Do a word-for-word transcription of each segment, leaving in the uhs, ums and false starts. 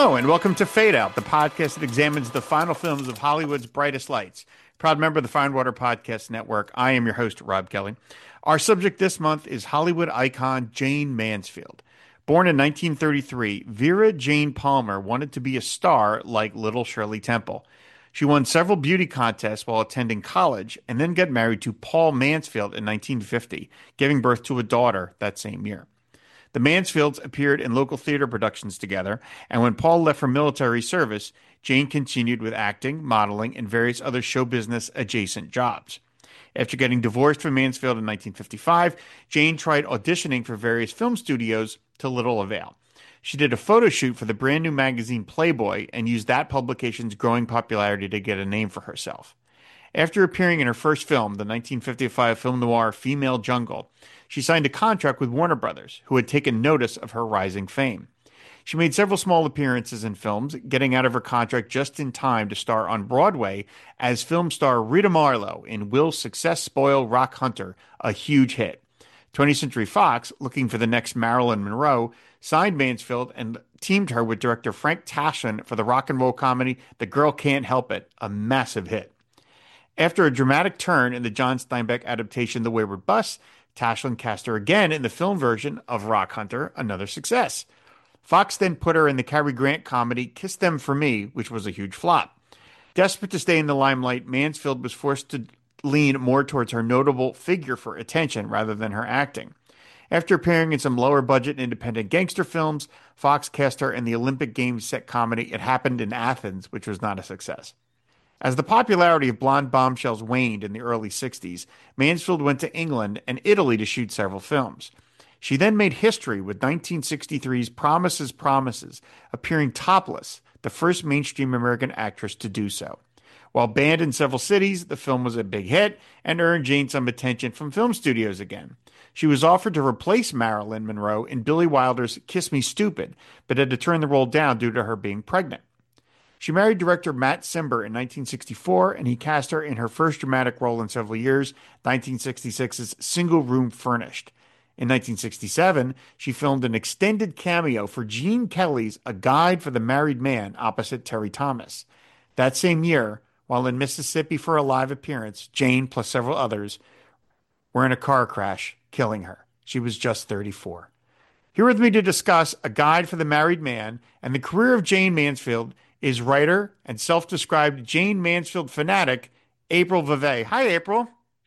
Hello, and welcome to Fade Out, the podcast that examines the final films of Hollywood's brightest lights. Proud member of the Finewater Podcast Network, I am your host, Rob Kelly. Our subject this month is Hollywood icon Jayne Mansfield. Born in nineteen thirty-three, Vera Jane Palmer wanted to be a star like little Shirley Temple. She won several beauty contests while attending college and then got married to Paul Mansfield in nineteen fifty, giving birth to a daughter that same year. The Mansfields appeared in local theater productions together, and when Paul left for military service, Jane continued with acting, modeling, and various other show business adjacent jobs. After getting divorced from Mansfield in nineteen fifty-five, Jane tried auditioning for various film studios to little avail. She did a photo shoot for the brand new magazine Playboy and used that publication's growing popularity to get a name for herself. After appearing in her first film, the nineteen fifty-five film noir Female Jungle, she signed a contract with Warner Brothers, who had taken notice of her rising fame. She made several small appearances in films, getting out of her contract just in time to star on Broadway as film star Rita Marlowe in Will Success Spoil Rock Hunter, a huge hit. twentieth Century Fox, looking for the next Marilyn Monroe, signed Mansfield and teamed her with director Frank Tashlin for the rock and roll comedy The Girl Can't Help It, a massive hit. After a dramatic turn in the John Steinbeck adaptation The Wayward Bus, Tashlin cast her again in the film version of Rock Hunter, another success. Fox then put her in the Cary Grant comedy Kiss Them For Me, which was a huge flop. Desperate to stay in the limelight, Mansfield was forced to lean more towards her notable figure for attention rather than her acting. After appearing in some lower-budget independent gangster films, Fox cast her in the Olympic Games set comedy It Happened in Athens, which was not a success. As the popularity of blonde bombshells waned in the early sixties, Mansfield went to England and Italy to shoot several films. She then made history with nineteen sixty-three's Promises, Promises, appearing topless, the first mainstream American actress to do so. While banned in several cities, the film was a big hit and earned Jane some attention from film studios again. She was offered to replace Marilyn Monroe in Billy Wilder's Kiss Me Stupid, but had to turn the role down due to her being pregnant. She married director Matt Cimber in nineteen sixty-four, and he cast her in her first dramatic role in several years, nineteen sixty-six's Single Room Furnished. In nineteen sixty-seven, she filmed an extended cameo for Gene Kelly's A Guide for the Married Man opposite Terry Thomas. That same year, while in Mississippi for a live appearance, Jane, plus several others, were in a car crash, killing her. She was just thirty-four. Here with me to discuss A Guide for the Married Man and the career of Jayne Mansfield is writer and self-described Jayne Mansfield fanatic, April Vevay. Hi, April.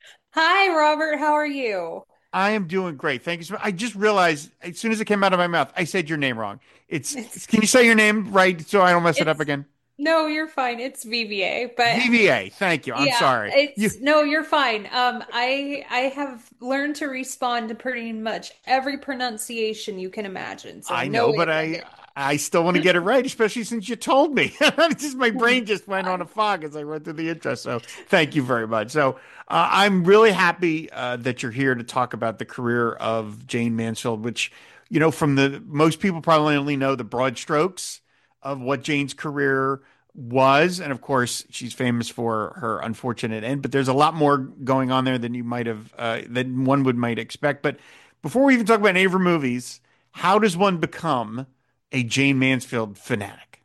Hi, Robert. How are you? I am doing great. Thank you so much. I just realized as soon as it came out of my mouth, I said your name wrong. It's, It's can you say your name right so I don't mess it up it's again? no, you're fine. It's V V A, but V V A. Thank you. I'm yeah, sorry. You, it's no, you're fine. Um, I I have learned to respond to pretty much every pronunciation you can imagine, so I no know, but worries. I I still want to get it right, especially since you told me. It's just my brain just went on a Fine. fog as I went through the intro. So thank you very much. So uh, I'm really happy uh, that you're here to talk about the career of Jayne Mansfield, which, you know, from the most people probably only know the broad strokes of what Jane's career was. And of course, she's famous for her unfortunate end, but there's a lot more going on there than you might have, uh, than one would might expect. But before we even talk about any of her movies, how does one become a Jayne Mansfield fanatic?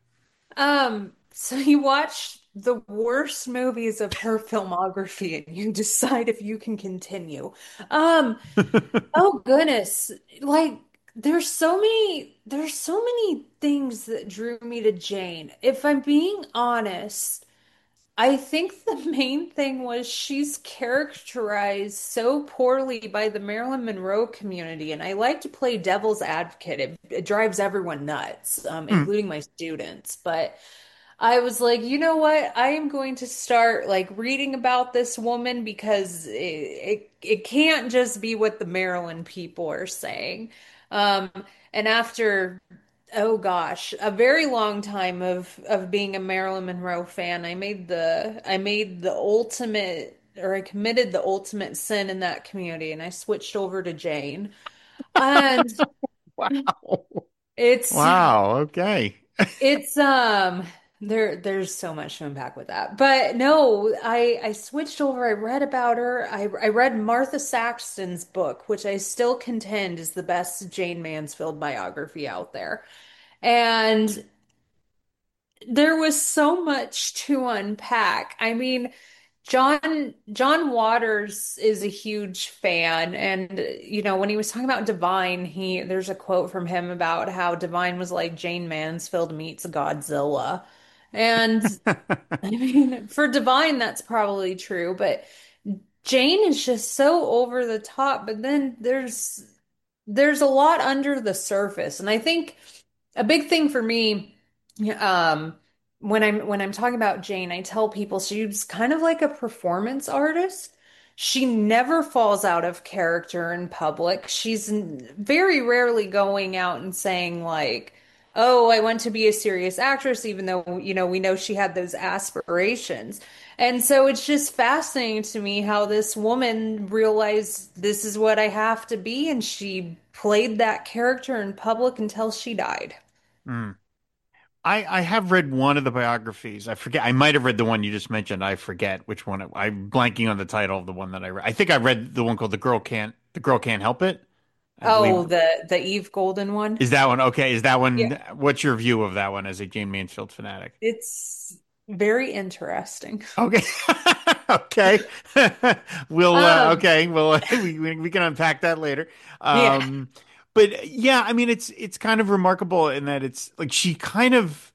Um, so you watch the worst movies of her filmography and you decide if you can continue. Um, Oh goodness. Like there's so many there's so many things that drew me to Jane. If I'm being honest, I think the main thing was she's characterized so poorly by the Marilyn Monroe community, and I like to play devil's advocate. It, it drives everyone nuts, um, Hmm. including my students. But I was like, you know what? I am going to start like reading about this woman because it it, it can't just be what the Maryland people are saying. Um, and after, oh gosh, a very long time of of being a Marilyn Monroe fan, I made the I made the ultimate or I committed the ultimate sin in that community, and I switched over to Jane. And Wow. it's Wow. Okay. It's um there there's so much to unpack with that. But no, I I switched over. I read about her. I I read Martha Saxton's book, which I still contend is the best Jane Mansfield biography out there. And there was so much to unpack. I mean, John John Waters is a huge fan, and you know when he was talking about Divine, he there's a quote from him about how Divine was like Jane Mansfield meets Godzilla. And I mean, for Divine, that's probably true, but Jane is just so over the top. But then there's there's a lot under the surface, and I think a big thing for me, um, when I'm when I'm talking about Jane, I tell people she's kind of like a performance artist. She never falls out of character in public. She's n- very rarely going out and saying like, "Oh, I want to be a serious actress," even though, you know, we know she had those aspirations. And so it's just fascinating to me how this woman realized this is what I have to be, and she played that character in public until she died. Mm. I, I have read one of the biographies. I forget. I might have read the one you just mentioned. I forget which one. It, I'm blanking on the title of the one that I read. I think I read the one called "The Girl Can't The Girl Can't Help It." I Oh, believe. the the Eve Golden one. Is that one okay? Is that Yeah. one? What's your view of that one as a Jane Mansfield fanatic? It's very interesting. Okay. Okay. We'll uh, Um, okay. Well, we we we can unpack that later. yeah. Um, but yeah, I mean, it's it's kind of remarkable in that it's like she kind of.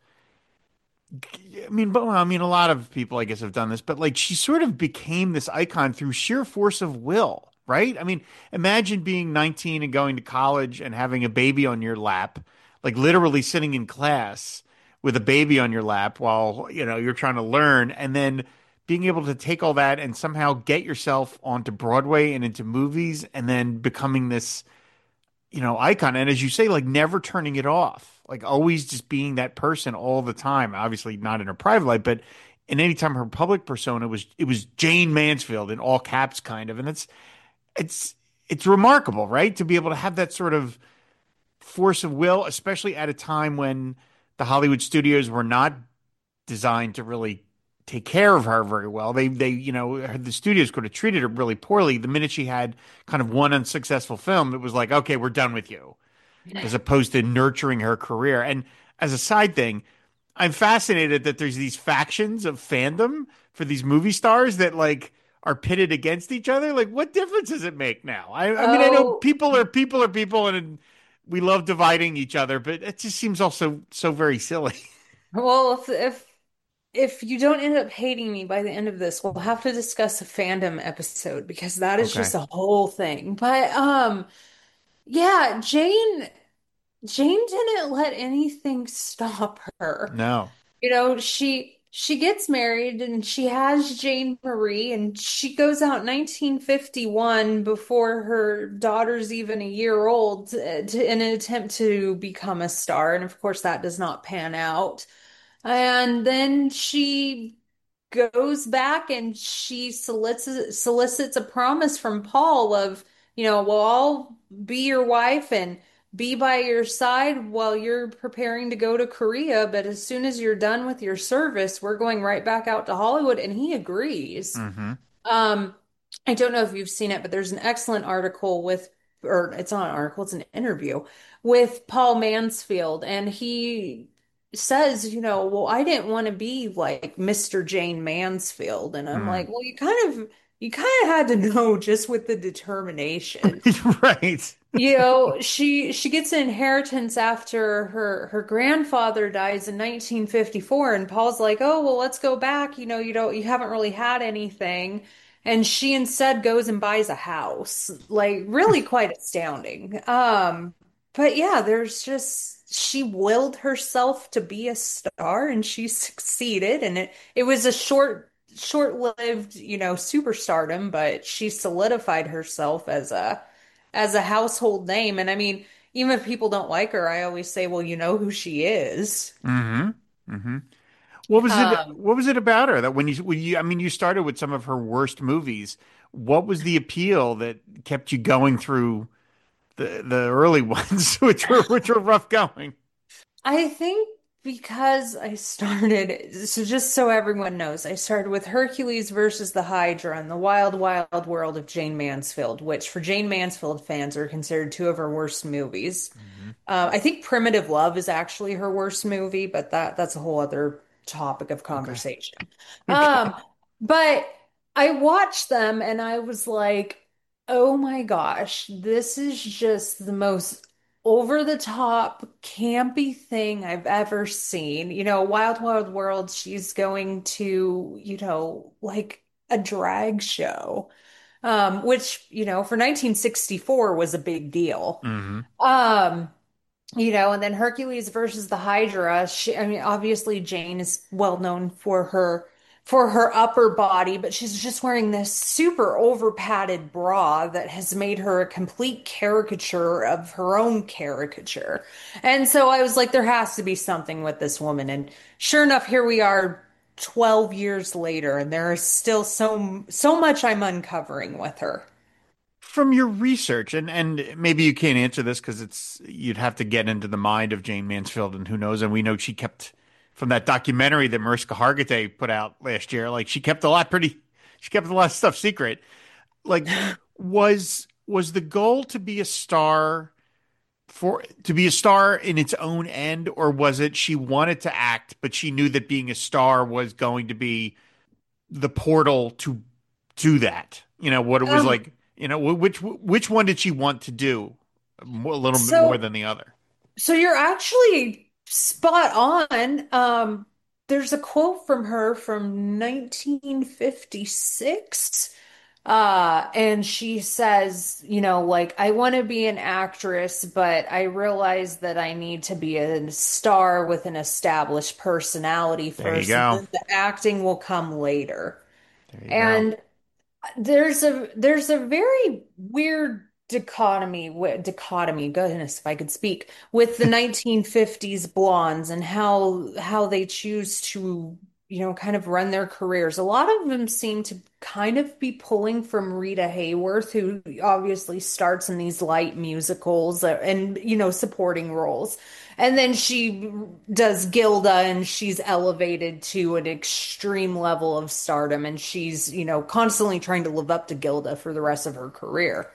I mean, but well, I mean, a lot of people, I guess, have done this, but like she sort of became this icon through sheer force of will, right? I mean, imagine being nineteen and going to college and having a baby on your lap, like literally sitting in class with a baby on your lap while, you know, you're trying to learn, and then being able to take all that and somehow get yourself onto Broadway and into movies and then becoming this you know, icon. And as you say, like never turning it off, like always just being that person all the time. Obviously not in her private life, but in any time her public persona was it was Jane Mansfield in all caps kind of. And it's it's it's remarkable, right? To be able to have that sort of force of will, especially at a time when the Hollywood studios were not designed to really take care of her very well. They they you know the studios could have treated her really poorly the minute she had kind of one unsuccessful film. It was like, okay, we're done with you, as opposed to nurturing her career. And as a side thing, I'm fascinated that there's these factions of fandom for these movie stars that like are pitted against each other. Like, what difference does it make now? I, I mean, I know Oh, people are people are people, and we love dividing each other, but it just seems also so very silly. well, if if if you don't end up hating me by the end of this, we'll have to discuss a fandom episode because that is just Okay. a whole thing. But um, yeah, Jane Jane didn't let anything stop her. No. You know, she she gets married and she has Jane Marie and she goes out nineteen fifty-one before her daughter's even a year old to, to, in an attempt to become a star. And of course, that does not pan out. And then she goes back and she solicits solicits a promise from Paul of, you know, well, I'll be your wife and be by your side while you're preparing to go to Korea, but as soon as you're done with your service, we're going right back out to Hollywood, and he agrees. Hmm. Um, I don't know if you've seen it, but there's an excellent article with, or it's not an article, it's an interview with Paul Mansfield, and he says, you know, well, I didn't want to be like Mister Jane Mansfield, and I'm Mm. like, well, you kind of, you kind of had to know just with the determination. Right. You know, she she gets an inheritance after her her grandfather dies in nineteen fifty-four, and Paul's like, "Oh, well, let's go back. You know, you don't you haven't really had anything." And she instead goes and buys a house. Like really quite astounding. Um, but yeah, there's just she willed herself to be a star and she succeeded, and it it was a short short-lived, you know, superstardom, but she solidified herself as a as a household name. And I mean, even if people don't like her, I always say, well, you know who she is. Hmm. Hmm. What was it? Um, What was it about her that when you, when you, I mean, you started with some of her worst movies. What was the appeal that kept you going through the the early ones, which were which were rough going? I think because I started, so just so everyone knows, I started with Hercules versus the Hydra and the Wild Wild World of Jane Mansfield, which for Jane Mansfield fans are considered two of her worst movies. Uh, I think Primitive Love is actually her worst movie, but that that's a whole other topic of Okay. conversation. Okay. Um, but I watched them and I was like, oh my gosh, this is just the most over the top campy thing I've ever seen. You know, Wild Wild World, she's going to, you know, like a drag show. Um, which, you know, for nineteen sixty-four was a big deal. Hmm. Um, you know, and then Hercules versus the Hydra. She, I mean, obviously Jane is well known for her for her upper body, but she's just wearing this super over padded bra that has made her a complete caricature of her own caricature. And so I was like, there has to be something with this woman. And sure enough, here we are twelve years later, and there is still so so much I'm uncovering with her. From your research, and and maybe you can't answer this because it's you'd have to get into the mind of Jane Mansfield, and who knows? And we know she kept from that documentary that Mariska Hargitay put out last year. Like she kept a lot pretty, she kept a lot of stuff secret. Like was was the goal to be a star for to be a star in its own end, or was it she wanted to act, but she knew that being a star was going to be the portal to do that? You know, what it was Um, like, you know, which which one did she want to do a little bit more so than the other? So you're actually spot on. Um, there's a quote from her from nineteen fifty-six. Uh, and she says, you know, like, I want to be an actress, but I realize that I need to be a star with an established personality There you first, and go. then the acting will come later. There you go. And there's a there's a very weird dichotomy wi- dichotomy, goodness, if I could speak, with the nineteen fifties blondes and how how they choose to, you know, kind of run their careers. A lot of them seem to kind of be pulling from Rita Hayworth, who obviously starts in these light musicals uh, and, you know, supporting roles. And then she does Gilda and she's elevated to an extreme level of stardom and she's, you know, constantly trying to live up to Gilda for the rest of her career.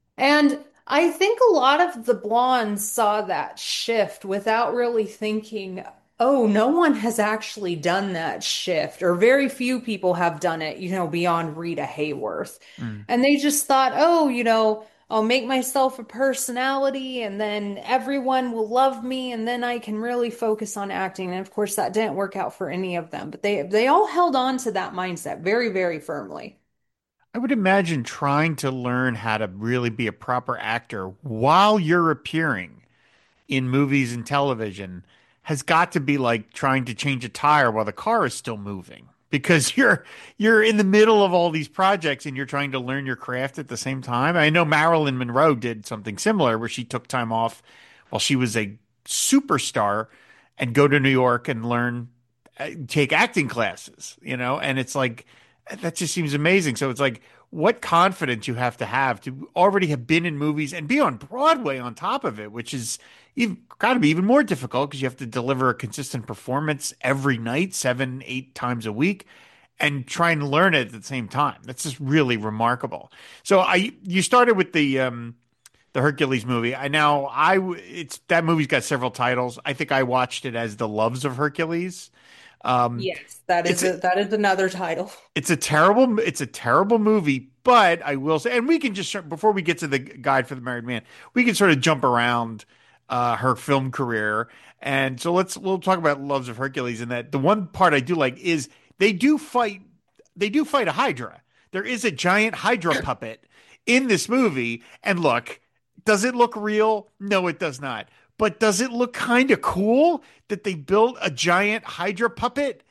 And I think a lot of the blondes saw that shift without really thinking, oh, no one has actually done that shift, or very few people have done it, you know, beyond Rita Hayworth. Mm. And they just thought, oh, you know, I'll make myself a personality and then everyone will love me and then I can really focus on acting. And of course, that didn't work out for any of them, but they they all held on to that mindset very, very firmly. I would imagine trying to learn how to really be a proper actor while you're appearing in movies and television has got to be like trying to change a tire while the car is still moving because you're you're in the middle of all these projects and you're trying to learn your craft at the same time. I know Marilyn Monroe did something similar where she took time off while she was a superstar and go to New York and learn uh, take acting classes, you know, and it's like that just seems amazing. So it's like what confidence you have to have to already have been in movies and be on Broadway on top of it, which is you've got to be even more difficult because you have to deliver a consistent performance every night, seven, eight times a week, and try and learn it at the same time. That's just really remarkable. So I, you started with the um, the Hercules movie. I now I it's that movie's got several titles. I think I watched it as The Loves of Hercules. Um, Yes, that it's is a that is another title. it's a terrible it's a terrible movie, but I will say, and we can just before we get to the Guide for the Married Man, we can sort of jump around uh, her film career, and so let's we'll talk about Loves of Hercules. And that the one part I do like is they do fight they do fight a Hydra. There is a giant Hydra puppet in this movie, and look, does it look real? No, it does not. But does it look kind of cool that they built a giant Hydra puppet?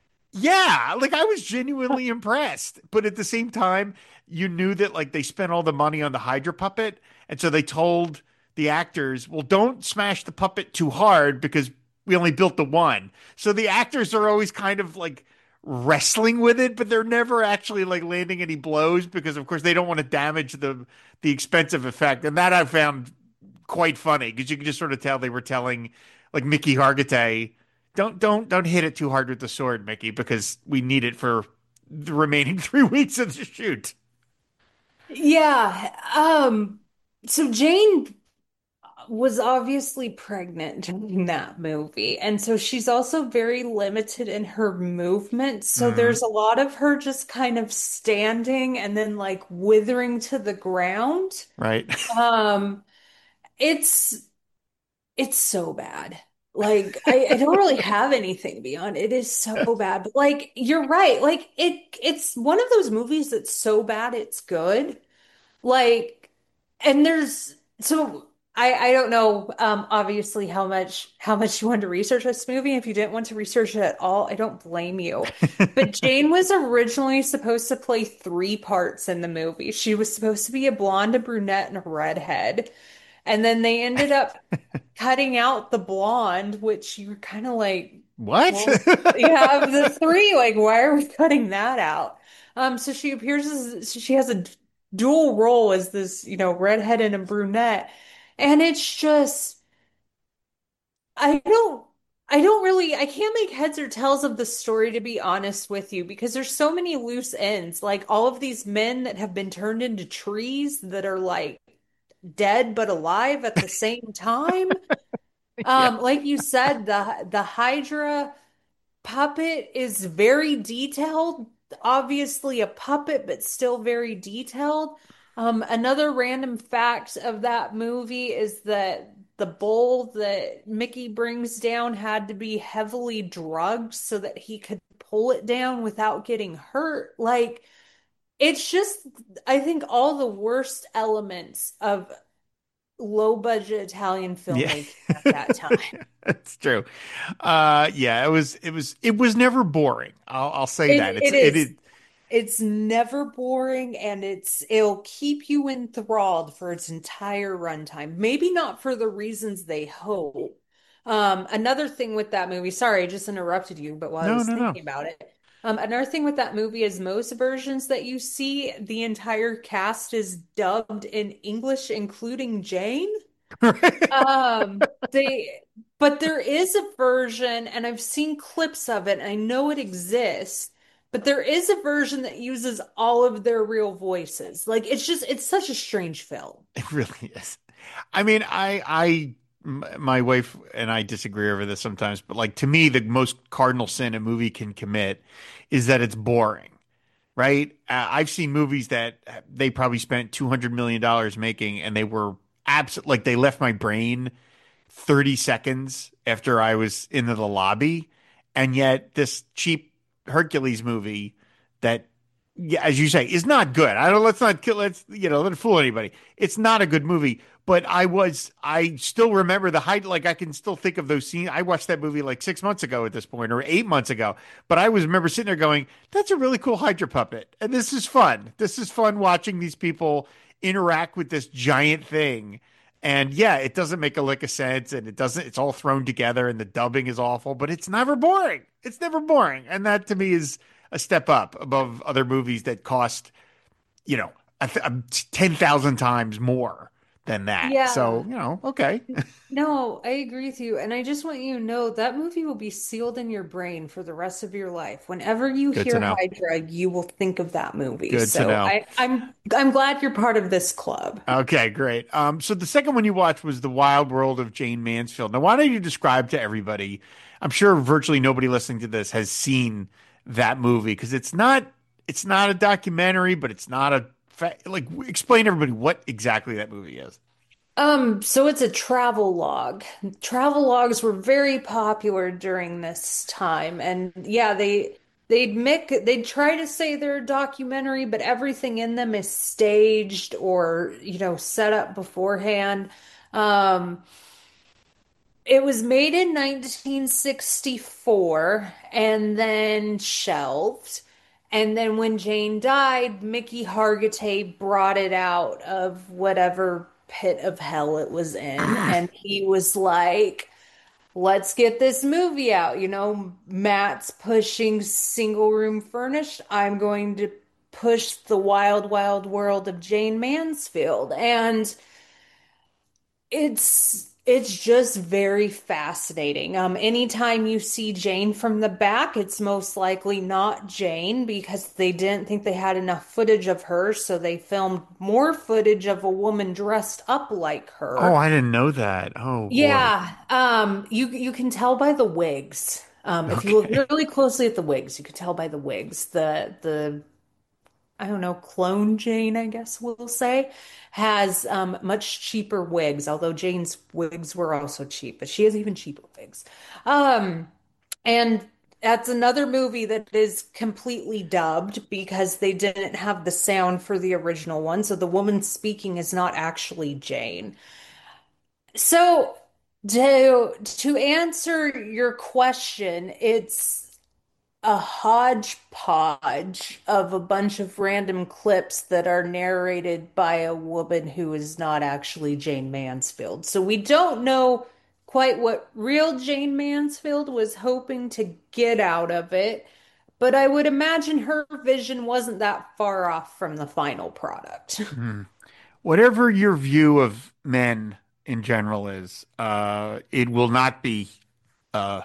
Yeah, like I was genuinely impressed. But at the same time, you knew that like they spent all the money on the Hydra puppet. And so they told the actors, well, don't smash the puppet too hard because we only built the one. So the actors are always kind of like wrestling with it, but they're never actually like landing any blows because of course they don't want to damage the the expensive effect. And that I found quite funny because you can just sort of tell they were telling like Mickey Hargitay, don't don't don't hit it too hard with the sword, Mickey, because we need it for the remaining three weeks of the shoot. Yeah. Um, so Jane was obviously pregnant during that movie. And so she's also very limited in her movement. So Hmm. there's a lot of her just kind of standing and then like withering to the ground. Right. Um, it's it's so bad. Like I, I don't really have anything beyond it is so bad. But like you're right. Like it it's one of those movies that's so bad it's good. Like, and there's so I I don't know um obviously how much how much you wanted to research this movie. If you didn't want to research it at all, I don't blame you. But Jane was originally supposed to play three parts in the movie. She was supposed to be a blonde, a brunette, and a redhead. And then they ended up cutting out the blonde, which you're kind of like, What? well, you have the three. Like, why are we cutting that out? Um, so she appears as she has a d- dual role as this, you know, redhead and a brunette, and it's just I don't. I don't really, I can't make heads or tails of the story to be honest with you because there's so many loose ends. Like all of these men that have been turned into trees that are like dead but alive at the same time. Yeah. Um, like you said, the the Hydra puppet is very detailed. Obviously a puppet, but still very detailed. Um, another random fact of that movie is that the bowl that Mickey brings down had to be heavily drugged so that he could pull it down without getting hurt. Like, it's just, I think, all the worst elements of low budget Italian Yeah. filmmaking at that time. That's true. Uh yeah, it was it was it was never boring. I'll I'll say that. It It's it it is is. It's never boring and it's it'll keep you enthralled for its entire runtime. Maybe not for the reasons they hope. Um, another thing with that movie, sorry, I just interrupted you, but while I no, was no, no. thinking about it, um, another thing with that movie is most versions that you see, the entire cast is dubbed in English, including Jane. Um, they, but there is a version, and I've seen clips of it, and I know it exists, but there is a version that uses all of their real voices. Like it's just, it's such a strange film. It really is. I mean, I, I, m- my wife and I disagree over this sometimes, but like to me, the most cardinal sin a movie can commit is that it's boring, right? Uh, I've seen movies that they probably spent two hundred million dollars making and they were absolute, like they left my brain thirty seconds after I was in the lobby. And yet this cheap Hercules movie that, yeah, as you say, is not good. I don't, let's not kill, let's, you know, let it fool anybody. It's not a good movie, but I was, I still remember the height. Like I can still think of those scenes. I watched that movie like six months ago at this point or eight months ago, but I was remember sitting there going, that's a really cool Hydra puppet. And this is fun. This is fun watching these people interact with this giant thing. And yeah, it doesn't make a lick of sense and it doesn't, it's all thrown together and the dubbing is awful, but it's never boring. It's never boring. And that to me is a step up above other movies that cost, you know, a th- a ten thousand times more than that. So, Yeah. you know, okay. No, I agree with you. And I just want you to know that movie will be sealed in your brain for the rest of your life. Whenever you Good to hear know. Hydra, you will think of that movie. Good to So know. I, I'm I'm glad you're part of this club. Okay, great. Um, so the second one you watched was The Wild World of Jane Mansfield. Now, why don't you describe to everybody? I'm sure virtually nobody listening to this has seen that movie because it's not it's not a documentary, but it's not a fa- like explain to everybody what exactly that movie is. Um, so it's a travel log. Travel logs were very popular during this time, and yeah, they they'd make they'd try to say they're a documentary, but everything in them is staged or, you know, set up beforehand. Um, it was made in nineteen sixty-four and then shelved. And then when Jane died, Mickey Hargitay brought it out of whatever pit of hell it was in. And he was like, let's get this movie out. You know, Matt's pushing single room furnished. I'm going to push the wild, wild world of Jane Mansfield. And it's It's just very fascinating. Um, anytime you see Jane from the back, it's most likely not Jane because they didn't think they had enough footage of her, so they filmed more footage of a woman dressed up like Oh, her. I didn't know that. Oh boy. Yeah, um, you you can tell by the wigs. Um, if you look Okay. really closely at the wigs, you can tell by the wigs. The the I don't know, clone Jane, I guess we'll say, has um, much cheaper wigs, although Jane's wigs were also cheap, but she has even cheaper wigs. Um, and that's another movie that is completely dubbed because they didn't have the sound for the original one. So the woman speaking is not actually Jane. So to to answer your question, it's a hodgepodge of a bunch of random clips that are narrated by a woman who is not actually Jane Mansfield. So we don't know quite what real Jane Mansfield was hoping to get out of it, but I would imagine her vision wasn't that far off from the final product. Hmm. Whatever your view of men in general is, uh, it will not be uh,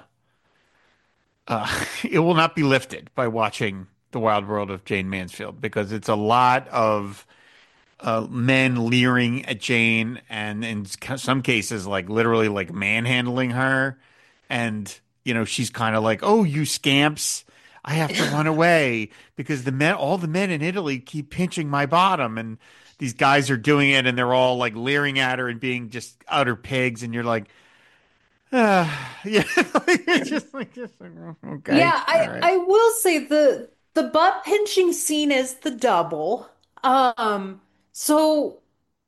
uh, it will not be lifted by watching The Wild World of Jane Mansfield because it's a lot of uh, men leering at Jane and in some cases like literally like manhandling her, and you know she's kind of like, "Oh, you scamps. I have to run away because the men, all the men in Italy keep pinching my bottom." And these guys are doing it and they're all like leering at her and being just utter pigs. And you're like, ah, yeah, you're just like, just like, "Oh, okay, Yeah, all I right." I will say the the butt pinching scene is the double. Um, so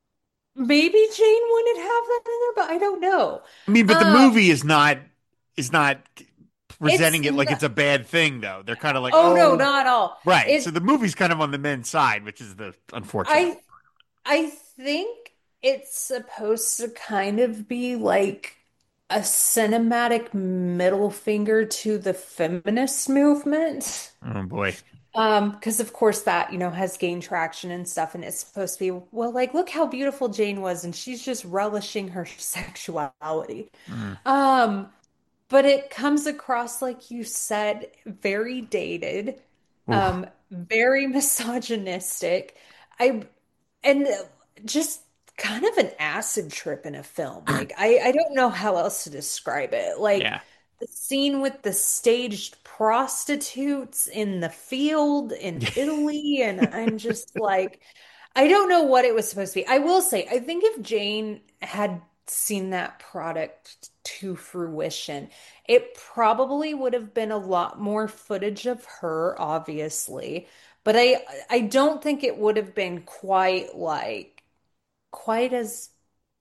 maybe Jane wouldn't have that in there, but I don't know. I mean, but the Um, movie is not is not it's presenting it like it's a bad thing, though. They're kind of like, oh no, oh, not at all. right. So It the movie's kind of on the men's side, which is the unfortunate. I I think it's supposed to kind of be like a cinematic middle finger to the feminist movement. Oh boy. Um, because of course that, you know, has gained traction and stuff, and it's supposed to be, well, like, look how beautiful Jane was, and she's just relishing her sexuality. Mm. Um, but it comes across, like you said, very dated, Oof. um, very misogynistic. I and just kind of an acid trip in a film. Like I, I don't know how else to describe it. Like Yeah. the scene with the staged prostitutes in the field in Italy, and I'm just like, I don't know what it was supposed to be. I will say, I think if Jane had seen that product to fruition, it probably would have been a lot more footage of her, obviously. But I I don't think it would have been quite like quite as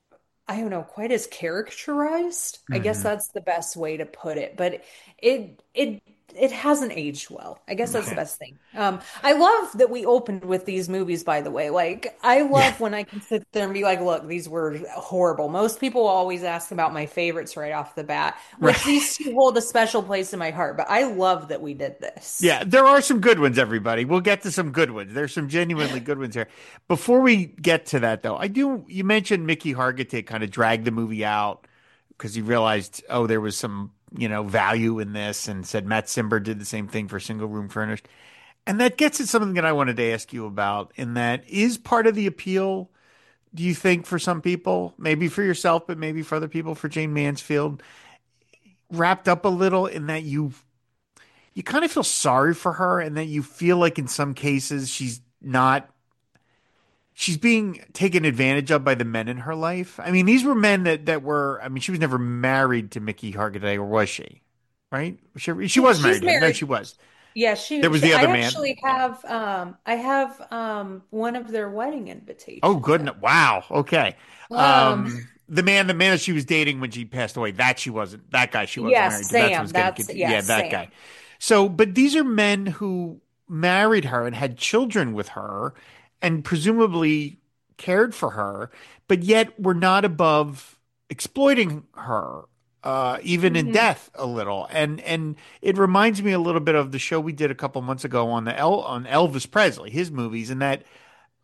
I don't know, quite as characterized. I guess Hmm. that's the best way to put it. But it it it hasn't aged well. I guess that's the Okay. best thing. Um, I love that we opened with these movies, by the way. Like, I Yeah. love when I can sit there and be like, look, these were horrible. Most people always ask about my favorites right off the bat, which Right. these two hold a special place in my heart. But I love that we did this. Yeah, there are some good ones, everybody. We'll get to some good ones. There's some genuinely good ones here. Before we get to that, though, I do, you mentioned Mickey Hargitay kind of dragged the movie out because he realized, oh, there was some, you know, value in this and said Matt Simber did the same thing for Single Room Furnished. And that gets at something that I wanted to ask you about. And that is part of the appeal, do you think, for some people, maybe for yourself, but maybe for other people, for Jane Mansfield, wrapped up a little in that you you kind of feel sorry for her and that you feel like in some cases she's not she's being taken advantage of by the men in her life. I mean, these were men that that were I mean, she was never married to Mickey Hargitay, or was she? Right? She, she was She's married to him. No, married. she was. Yeah, There she, was she the I other man. actually have um I have um one of their wedding Oh, invitations goodness. actually. Wow. Okay. Um Um, the man, the man that she was dating when she passed away, that she wasn't, that guy she wasn't yeah, married to. That's what's Sam. getting That's confused. yeah, Yeah, that guy. Sam. So, but these are men who married her and had children with her and presumably cared for her, but yet were not above exploiting her, uh, even in Hmm. death a little. And, and it reminds me a little bit of the show we did a couple months ago on the El, on Elvis Presley, his movies, and that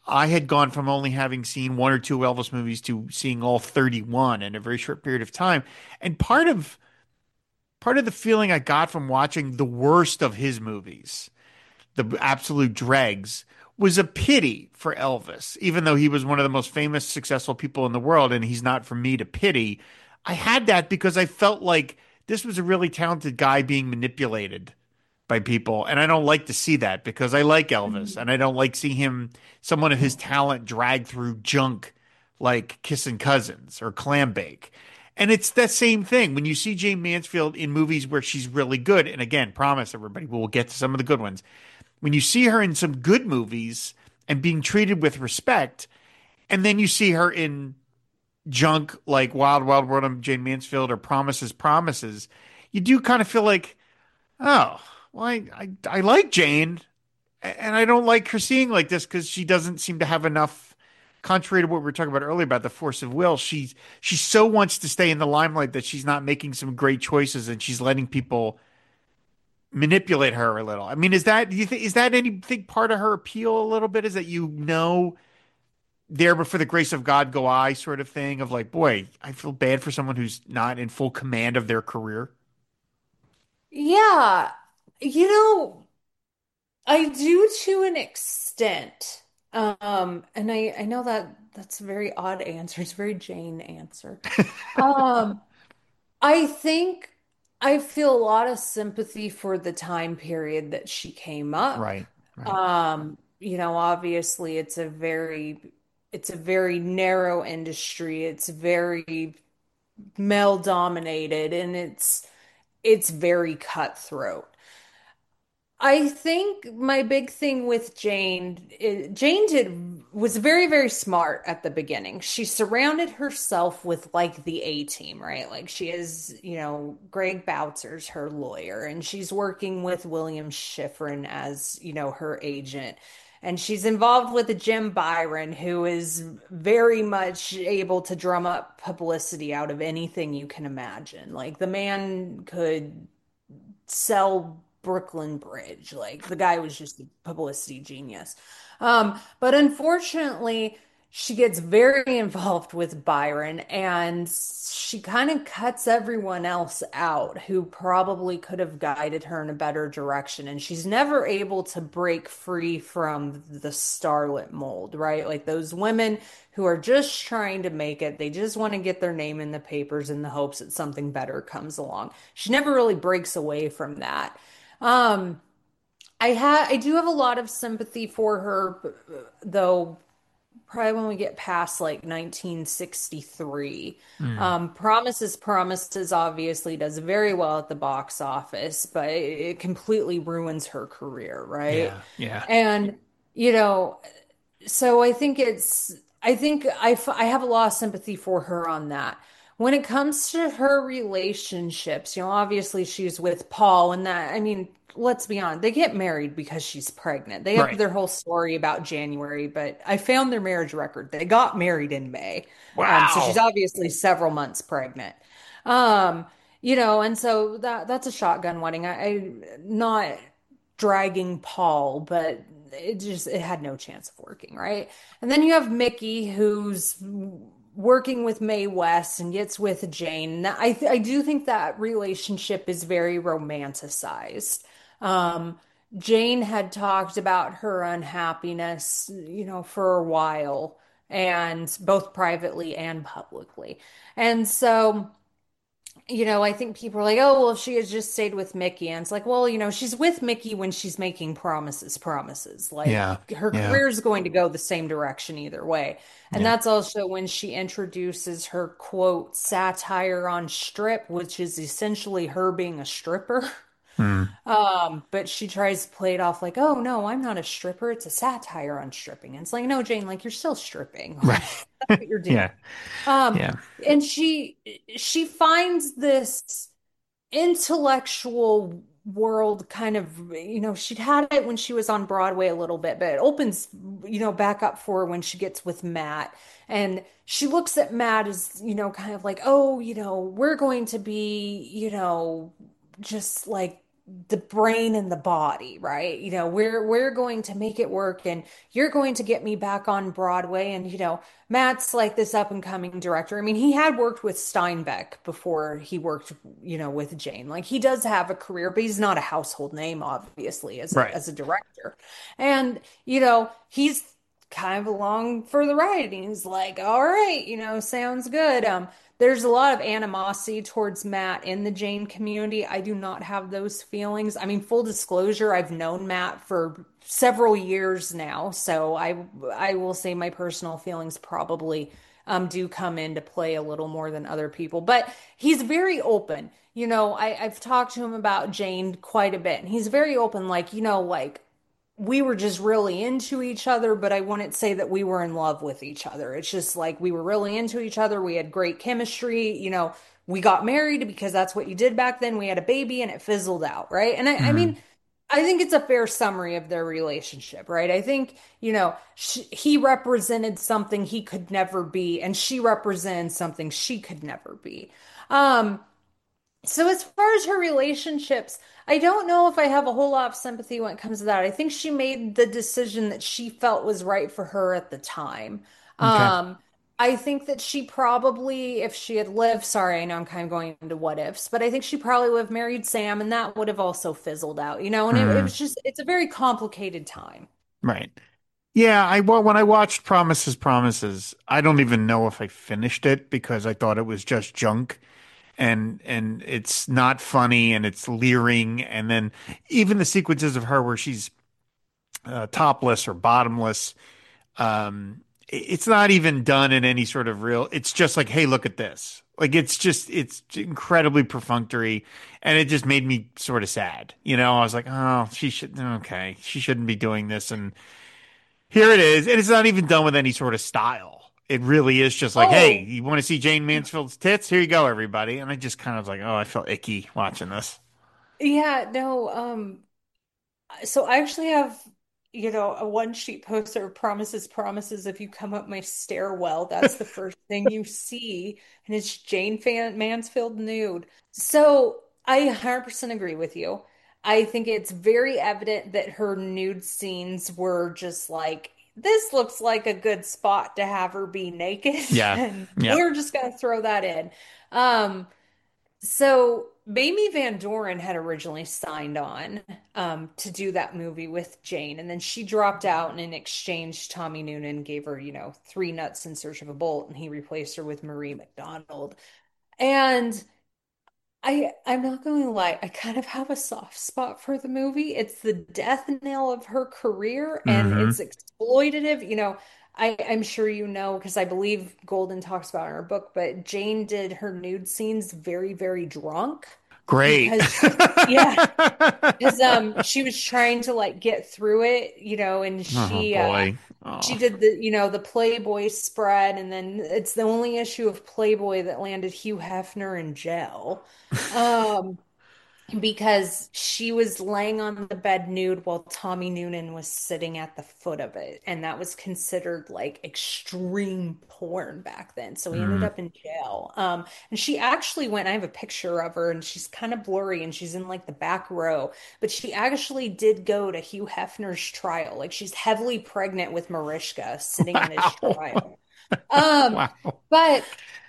I had gone from only having seen one or two Elvis movies to seeing all thirty-one in a very short period of time. And part of part of the feeling I got from watching the worst of his movies, the absolute dregs, was a pity for Elvis, even though he was one of the most famous, successful people in the world, and he's not for me to pity. I had that because I felt like this was a really talented guy being manipulated by people, and I don't like to see that because I like Elvis, and I don't like seeing him, someone of his talent, dragged through junk like Kissing Cousins or Clambake. And it's that same thing when you see Jane Mansfield in movies where she's really good. And again, promise everybody, we'll get to some of the good ones. When you see her in some good movies and being treated with respect, and then you see her in junk like Wild Wild World of Jane Mansfield or Promises, Promises, you do kind of feel like, oh, well, I, I, I like Jane, and I don't like her seeing like this because she doesn't seem to have enough. Contrary to what we were talking about earlier about the force of will, she's she so wants to stay in the limelight that she's not making some great choices, and she's letting people manipulate her a little. I mean, is that do you think is that anything part of her appeal a little bit? Is that you know there but for the grace of God go I sort of thing of like, boy, I feel bad for someone who's not in full command of their career. Yeah, you know, I do to an extent. Um, and I I know that that's a very odd answer. It's a very Jane answer. Um, I think I feel a lot of sympathy for the time period that she came up. Right, right. Um, you know, obviously it's a very it's a very narrow industry. It's very male dominated and it's it's very cutthroat. I think my big thing with Jane, i- Jane did was very, very smart at the beginning. She surrounded herself with like the A team, right? Like she is, you know, Greg Boutzer's her lawyer, and she's working with William Schifrin as, you know, her agent. And she's involved with Jim Byron, who is very much able to drum up publicity out of anything you can imagine. Like the man could sell Brooklyn Bridge. Like the guy was just a publicity genius. Um, but unfortunately, she gets very involved with Byron and she kind of cuts everyone else out who probably could have guided her in a better direction. And she's never able to break free from the starlet mold, right? Like those women who are just trying to make it, they just want to get their name in the papers in the hopes that something better comes along. She never really breaks away from that. Um, I had I do have a lot of sympathy for her, though probably when we get past like nineteen sixty-three. Mm. Um, Promises, Promises obviously does very well at the box office, but it, it completely ruins her career, right? Yeah, yeah. And, you know, so I think it's, I think I, f- I have a lot of sympathy for her on that. When it comes to her relationships, you know, obviously she's with Paul, and that, I mean, let's be honest, they get married because she's pregnant. They have Right. their whole story about January, but I found their marriage record. They got married in May. Um, so she's Wow. obviously several months pregnant. Um, you know, and so that that's a shotgun wedding. I, I not dragging Paul, but it just it had no chance of working, right? And then you have Mickey who's working with Mae West and gets with Jane. Now, I th I do think that relationship is very romanticized. Um, Jane had talked about her unhappiness, you know, for a while, and both privately and publicly. And so you know, I think people are like, oh, well, if she had just stayed with Mickey. And it's like, well, you know, she's with Mickey when she's making promises, promises. Like Yeah, her yeah, career is going to go the same direction either way. And yeah. that's also when she introduces her quote, satire on strip, which is essentially her being a stripper. Mm. Um, but she tries to play it off like, oh, no, I'm not a stripper. It's a satire on stripping. And it's like, no, Jane, like you're still stripping. Like Right. that's what you're doing. Yeah, Um, yeah. and she she finds this intellectual world kind of, you know, she'd had it when she was on Broadway a little bit, but it opens, you know, back up for her when she gets with Matt. And she looks at Matt as, you know, kind of like, oh, you know, we're going to be, you know, just like the brain and the body, right? You know, we're we're going to make it work and you're going to get me back on Broadway. And, you know, Matt's like this up and coming director. I mean, he had worked with Steinbeck before he worked, you know, with Jane. Like he does have a career, but he's not a household name, obviously, as a Right. as a director. And, you know, he's kind of along for the ride. And he's like, all right, you know, sounds good. Um, there's a lot of animosity towards Matt in the Jane community. I do not have those feelings. I mean, full disclosure, I've known Matt for several years now, so I I will say my personal feelings probably um, do come into play a little more than other people. But he's very open. You know, I, I've talked to him about Jane quite a bit, and he's very open, like, you know, like we were just really into each other, but I wouldn't say that we were in love with each other. It's just like we were really into each other. We had great chemistry. You know, we got married because that's what you did back then. We had a baby and it fizzled out, right? And I, I Hmm. mean, I think it's a fair summary of their relationship, right? I think, you know, she, he represented something he could never be, and she represented something she could never be. Um, so as far as her relationships, I don't know if I have a whole lot of sympathy when it comes to that. I think she made the decision that she felt was right for her at the time. Okay. Um, I think that she probably, if she had lived, sorry, I know I'm kind of going into what ifs, but I think she probably would have married Sam and that would have also fizzled out, you know, and it, it Hmm. was just, it's a very complicated time. Right. Yeah, I well, when I watched Promises, Promises, I don't even know if I finished it because I thought it was just junk and and it's not funny and it's leering and then even the sequences of her where she's uh, topless or bottomless, um i- it's not even done in any sort of real, it's just like, hey, look at this. Like it's just it's incredibly perfunctory and it just made me sort of sad. You know, I was like, oh, she should okay, she shouldn't be doing this, and here it is. And it's not even done with any sort of style. It really is just like, hey, Oh, you want to see Jane Mansfield's tits? Here you go, everybody. And I just kind of was like, oh, I felt icky watching this. yeah, no, um, so I actually have, you know, a one sheet poster of promises, promises. If you come up my stairwell, that's the first thing you see, and it's Jane Fan Mansfield nude. So I one hundred percent agree with you. I think it's very evident that her nude scenes were just like, this looks like a good spot to have her be naked, Yeah. and Yeah. we're just gonna throw that in. Um, so Mamie Van Doren had originally signed on um, to do that movie with Jane, and then she dropped out, and in exchange, Tommy Noonan gave her, you know, Three Nuts in Search of a Bolt, and he replaced her with Marie McDonald. And I I'm not going to lie, I kind of have a soft spot for the movie. It's the death knell of her career, and Hmm. it's exploitative. You know, I, I'm sure you know because I believe Golden talks about it in her book, but Jane did her nude scenes very, very drunk Great. because, yeah, because um she was trying to like get through it, you know, and Oh she uh boy. she Oh. did the, you know, the Playboy spread, and then it's the only issue of Playboy that landed Hugh Hefner in jail. Um, because she was laying on the bed nude while Tommy Noonan was sitting at the foot of it. And that was considered like extreme porn back then. So he ended Mm. up in jail. Um, and she actually went, I have a picture of her and she's kind of blurry and she's in like the back row, but she actually did go to Hugh Hefner's trial. Like she's heavily pregnant with Mariska sitting in his Wow. trial. Um, Wow. but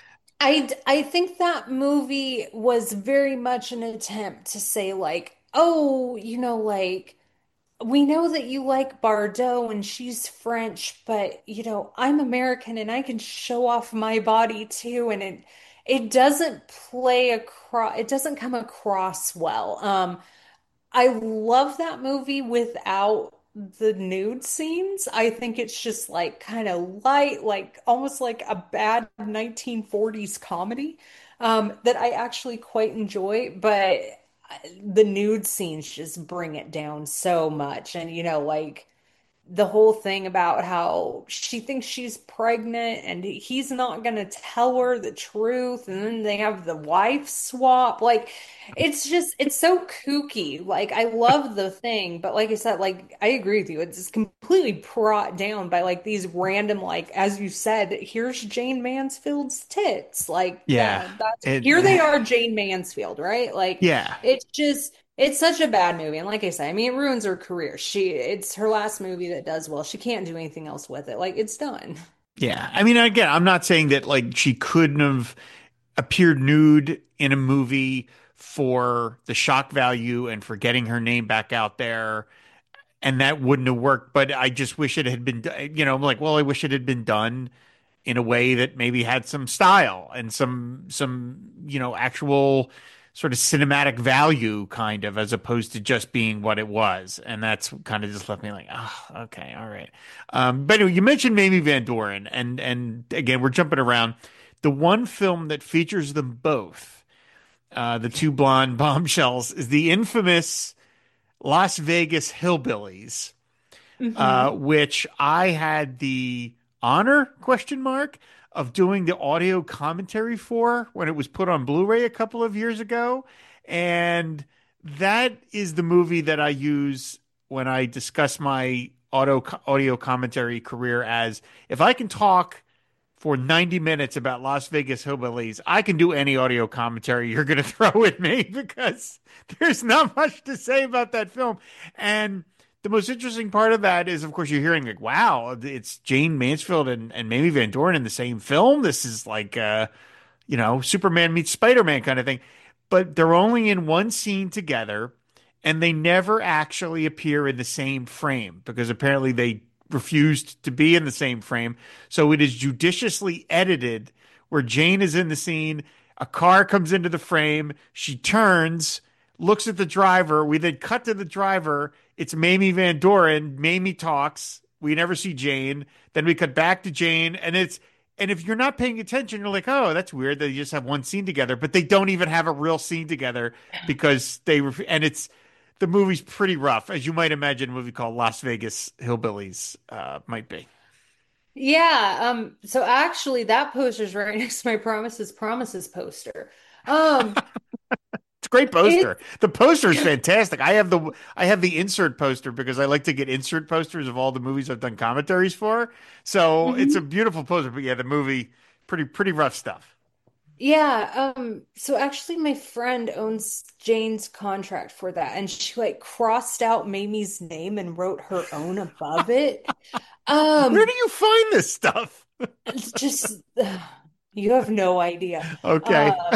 I I think that movie was very much an attempt to say like, oh, you know, like we know that you like Bardot and she's French, but you know, I'm American and I can show off my body too, and it it doesn't play across, it doesn't come across well. Um, I love that movie without the nude scenes. I think it's just like kind of light, like almost like a bad nineteen forties comedy um, that I actually quite enjoy. But the nude scenes just bring it down so much. And, you know, like the whole thing about how she thinks she's pregnant and he's not going to tell her the truth, and then they have the wife swap. Like it's just it's so kooky. Like I love the thing, but like I said, like I agree with you, it's just completely brought down by like these random, like as you said, here's Jane Mansfield's tits, like Yeah. that that's It here they are, Jane Mansfield, right? Like yeah. it's just It's such a bad movie. And like I said, I mean, it ruins her career. She, it's her last movie that does well. She can't do anything else with it. Like, it's done. Yeah. I mean, again, I'm not saying that like she couldn't have appeared nude in a movie for the shock value and for getting her name back out there, and that wouldn't have worked. But I just wish it had been, you know, I'm like, well, I wish it had been done in a way that maybe had some style and some some you know actual sort of cinematic value, kind of, as opposed to just being what it was. And that's kind of just left me like, oh, okay, all right. Um, but anyway, you mentioned Mamie Van Doren, and and again, we're jumping around. The one film that features them both, uh, the two blonde bombshells, is the infamous Las Vegas Hillbillies, uh, Hmm. which I had the honor, question mark, of doing the audio commentary for when it was put on Blu-ray a couple of years ago. And that is the movie that I use when I discuss my audio audio commentary career, as if I can talk for ninety minutes about Las Vegas Hillbillies, I can do any audio commentary you're going to throw at me, because there's not much to say about that film. And the most interesting part of that is, of course, you're hearing like, wow, it's Jane Mansfield and, and Mamie Van Doren in the same film. This is like, uh, you know, Superman meets Spider-Man kind of thing. But they're only in one scene together, and they never actually appear in the same frame because apparently they refused to be in the same frame. So it is judiciously edited where Jane is in the scene, a car comes into the frame, she turns, looks at the driver, we then cut to the driver, it's Mamie Van Doren, Mamie talks, we never see Jane, then we cut back to Jane, and it's and if you're not paying attention, you're like, oh, that's weird. They just have one scene together, but they don't even have a real scene together because they were, and it's, the movie's pretty rough, as you might imagine a movie called Las Vegas Hillbillies uh, might be. Yeah, um, so actually that poster's right next to my Promises Promises poster. Um, It's a great poster. it's The poster is fantastic. I have the I have the insert poster because I like to get insert posters of all the movies I've done commentaries for. So it's a Mhm. beautiful poster. But yeah, the movie, pretty pretty rough stuff. Yeah, um, so actually my friend owns Jane's contract for that, and she like crossed out Mamie's name and wrote her own above it. Where Um, do you find this stuff? it's just you have no idea. Uh, Okay.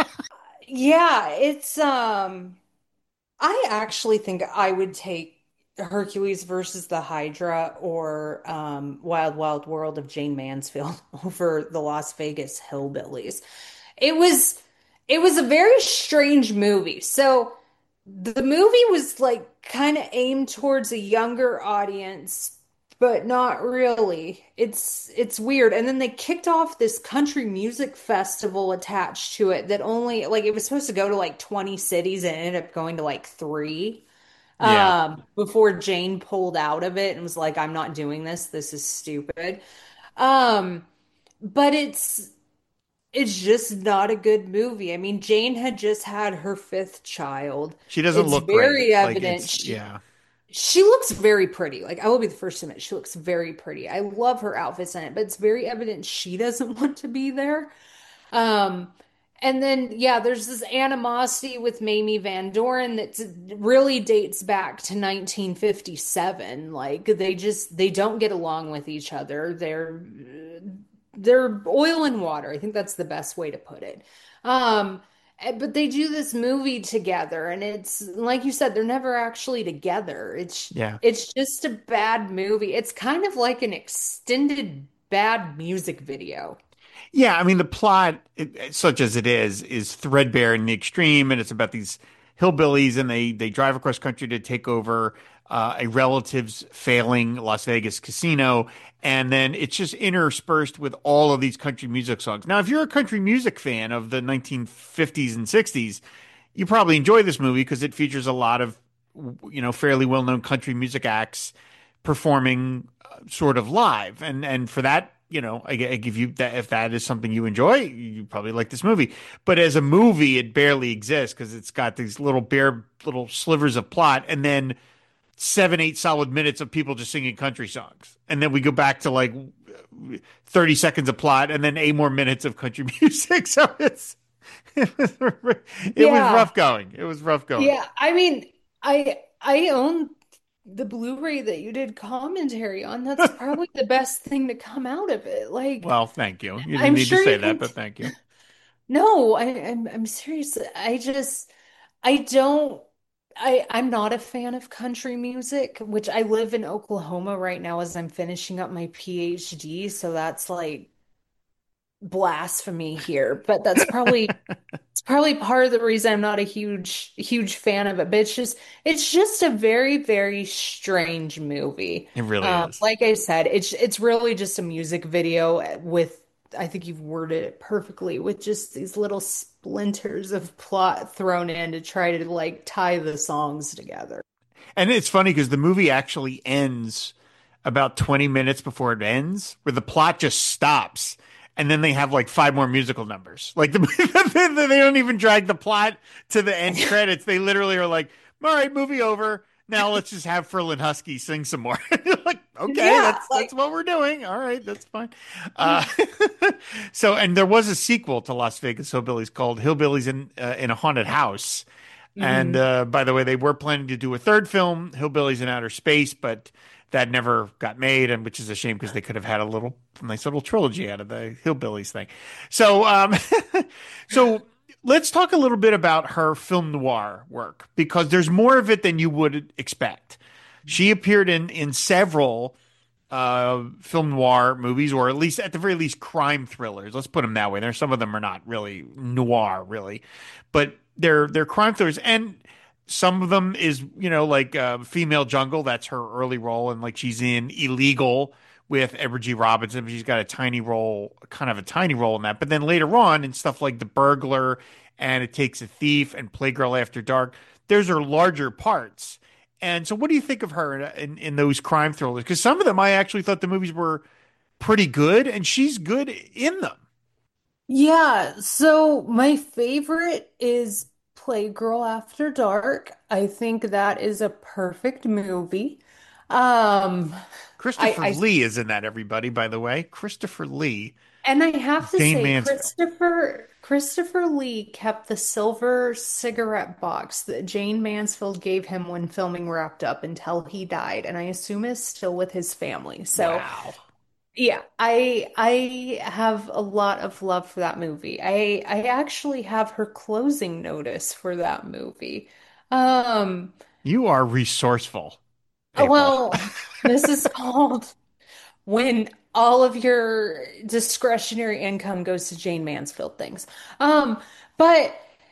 yeah, it's um I actually think I would take Hercules versus the Hydra or um, Wild Wild World of Jane Mansfield over the Las Vegas Hillbillies. It was it was a very strange movie. So the movie was like kind of aimed towards a younger audience, but not really. It's it's weird. And then they kicked off this country music festival attached to it that only like it was supposed to go to like twenty cities and it ended up going to like three Yeah. um before Jane pulled out of it and was like, I'm not doing this. This is stupid. Um, but it's it's just not a good movie. I mean, Jane had just had her fifth child. She doesn't It's look great. very Like evident. it's She yeah. she looks very pretty. Like I will be the first to admit, she looks very pretty. I love her outfits in it, but it's very evident she doesn't want to be there. Um, and then yeah, there's this animosity with Mamie Van Doren that really dates back to nineteen fifty-seven. Like they just they don't get along with each other. They're they're oil and water. I think that's the best way to put it. Um, eh, but they do this movie together, and it's like you said, they're never actually together. It's Yeah. it's just a bad movie. It's kind of like an extended bad music video. Yeah, I mean the plot, it, such as it is, is threadbare in the extreme, and it's about these hillbillies, and they they drive across country to take over uh, a relative's failing Las Vegas casino, and then it's just interspersed with all of these country music songs. Now, if you're a country music fan of the nineteen fifties and sixties, you probably enjoy this movie because it features a lot of, you know, fairly well-known country music acts performing uh, sort of live, and and for that, you know, I, I give you that, if that is something you enjoy, you probably like this movie. But as a movie, it barely exists because it's got these little bare little slivers of plot, and then seven, eight solid minutes of people just singing country songs, and then we go back to like thirty seconds of plot, and then eight more minutes of country music. So it's It was, it was Yeah. rough going. It was rough going. Yeah. I mean, I I own the Blu-ray that you did commentary on. That's probably the best thing to come out of it. Like, Well, thank you. You didn't I'm need to sure say you that, can. but thank you. No, I, I'm I'm serious. I just I don't I I'm not a fan of country music, which I live in Oklahoma right now as I'm finishing up my PhD, so that's like blasphemy here. But that's probably it's probably part of the reason I'm not a huge huge fan of it. But it's just it's just a very, very strange movie. It really Um, is. like I said, it's it's really just a music video with I think you've worded it perfectly with just these little splinters of plot thrown in to try to like tie the songs together. And it's funny because the movie actually ends about twenty minutes before it ends, where the plot just stops. And then they have like five more musical numbers. Like the, they don't even drag the plot to the end credits. They literally are like, all right, movie over. Now let's just have Ferlin Husky sing some more. Like, okay, Yeah, that's like that's what we're doing. All right, that's fine. Uh, so, and there was a sequel to Las Vegas Hillbillies called Hillbillies in uh, in a Haunted House. And mhm. uh, by the way, they were planning to do a third film, Hillbillies in Outer Space, but that never got made, and which is a shame because they could have had a little nice little trilogy out of the Hillbillies thing. So, um, so let's talk a little bit about her film noir work because there's more of it than you would expect. She appeared in in several uh, film noir movies, or at least at the very least crime thrillers. Let's put them that way. There's some of them are not really noir, really, but they're they're crime thrillers, and some of them is you know like uh, Female Jungle. That's her early role, and like she's in Illegal with Edward G. Robinson. She's got a tiny role, kind of a tiny role in that. But then later on, in stuff like The Burglar and It Takes a Thief and Playgirl After Dark, those are larger parts. And so, what do you think of her in, in, in those crime thrillers? Because some of them, I actually thought the movies were pretty good, and she's good in them. Yeah, so my favorite is Playgirl After Dark. I think that is a perfect movie. Um, I, Christopher I Lee is in that. Everybody, by the way, Christopher Lee, and I have to Jane say, Mansfield. Christopher Christopher Lee kept the silver cigarette box that Jane Mansfield gave him when filming wrapped up until he died, and I assume is still with his family. So Wow, yeah, I I have a lot of love for that movie. I I actually have her closing notice for that movie. Um, you are resourceful, April. well, this is called when all of your discretionary income goes to Jane Mansfield things. Um, but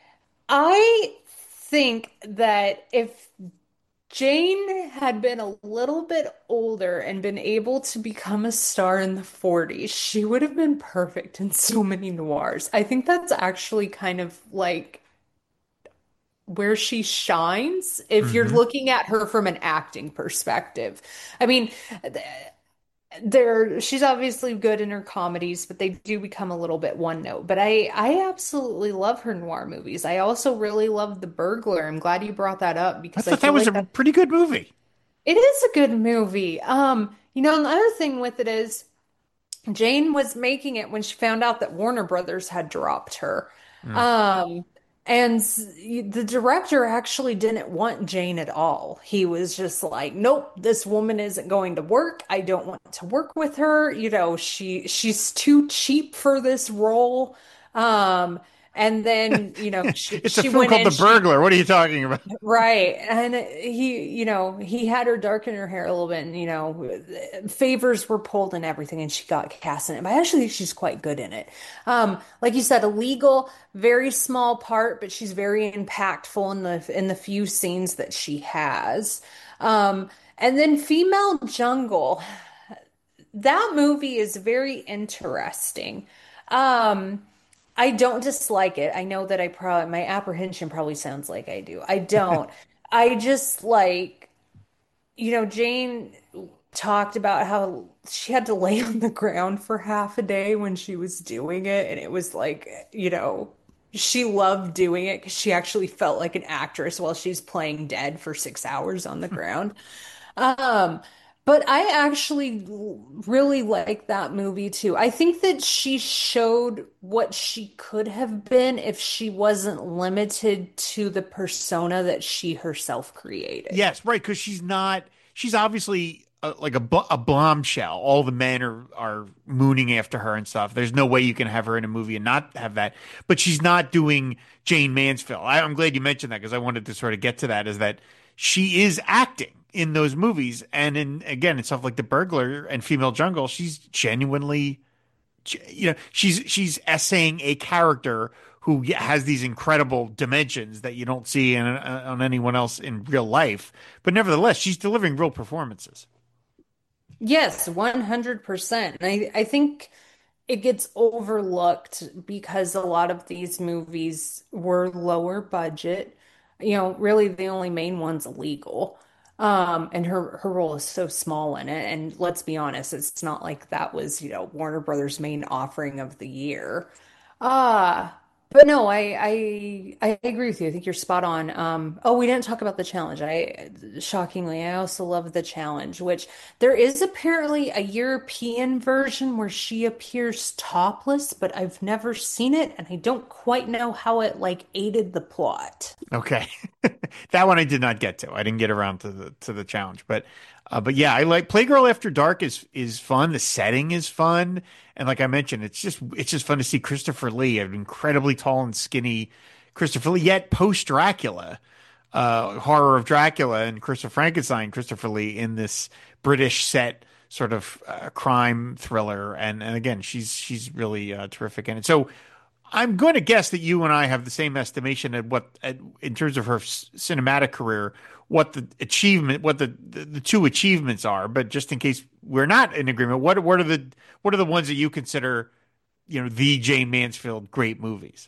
I think that if Jane had been a little bit older and been able to become a star in the forties, she would have been perfect in so many noirs. I think that's actually kind of like where she shines if you're Hmm. looking at her from an acting perspective. I mean, there she's obviously good in her comedies, but they do become a little bit one note. But I I absolutely love her noir movies. I also really love The Burglar. I'm glad you brought that up I because I thought that feel was a like that pretty good movie. it is a good movie. Um, you know, another thing with it is Jane was making it when she found out that Warner Brothers had dropped her. Mm. Um, and the director actually didn't want Jane at all. He was just like, "Nope, this woman isn't going to work. I don't want to work with her. You know, she she's too cheap for this role." Um, and then, you know, she It's a she film went called in, The she Burglar. What are you talking about? right. And he, you know, he had her darken her hair a little bit and, you know, favors were pulled and everything and she got cast in it. But I actually think she's quite good in it. Um, like you said, illegal, very small part, but she's very impactful in the in the few scenes that she has. Um, and then Female Jungle, that movie is very interesting. Um, I don't dislike it. I know that I probably, my apprehension probably sounds like I do. I don't. I just like, you know, Jane talked about how she had to lay on the ground for half a day when she was doing it. And it was like, you know, she loved doing it because she actually felt like an actress while she's playing dead for six hours on the ground. Um, But I actually really like that movie too. I think that she showed what she could have been if she wasn't limited to the persona that she herself created. Yes, right, because she's not. She's obviously a, like a bu- a bombshell. All the men are are mooning after her and stuff. There's no way you can have her in a movie and not have that. But she's not doing Jane Mansfield. I, I'm glad you mentioned that because I wanted to sort of get to that. Is that she is acting in those movies, and in again in stuff like The Burglar and Female Jungle, she's genuinely you know she's she's essaying a character who has these incredible dimensions that you don't see in, on anyone else in real life, but nevertheless she's delivering real performances. Yes, one hundred percent. And I, I think it gets overlooked because a lot of these movies were lower budget. You know, really the only main one's illegal. Um, and her her role is so small in it. And let's be honest, it's not like that was, you know, Warner Brothers' main offering of the year. Uh, but no, I, I I agree with you. I think you're spot on. Um, oh, we didn't talk about the challenge. I shockingly, I also love the challenge, which there is apparently a European version where she appears topless, but I've never seen it, and I don't quite know how it like aided the plot. Okay. That one I did not get to. I didn't get around to the to the challenge, but uh, but yeah, I like Playgirl After Dark is is fun. The setting is fun, and like I mentioned, it's just it's just fun to see Christopher Lee, an incredibly tall and skinny Christopher Lee, yet post Dracula, uh, horror of Dracula and Christopher Frankenstein, Christopher Lee in this British set sort of uh, crime thriller, and and again, she's she's really uh, terrific in it. So I'm going to guess that you and I have the same estimation at what, at, in terms of her s- cinematic career, what the achievement, what the, the the two achievements are. But just in case we're not in agreement, what what are the what are the ones that you consider, you know, the Jane Mansfield great movies?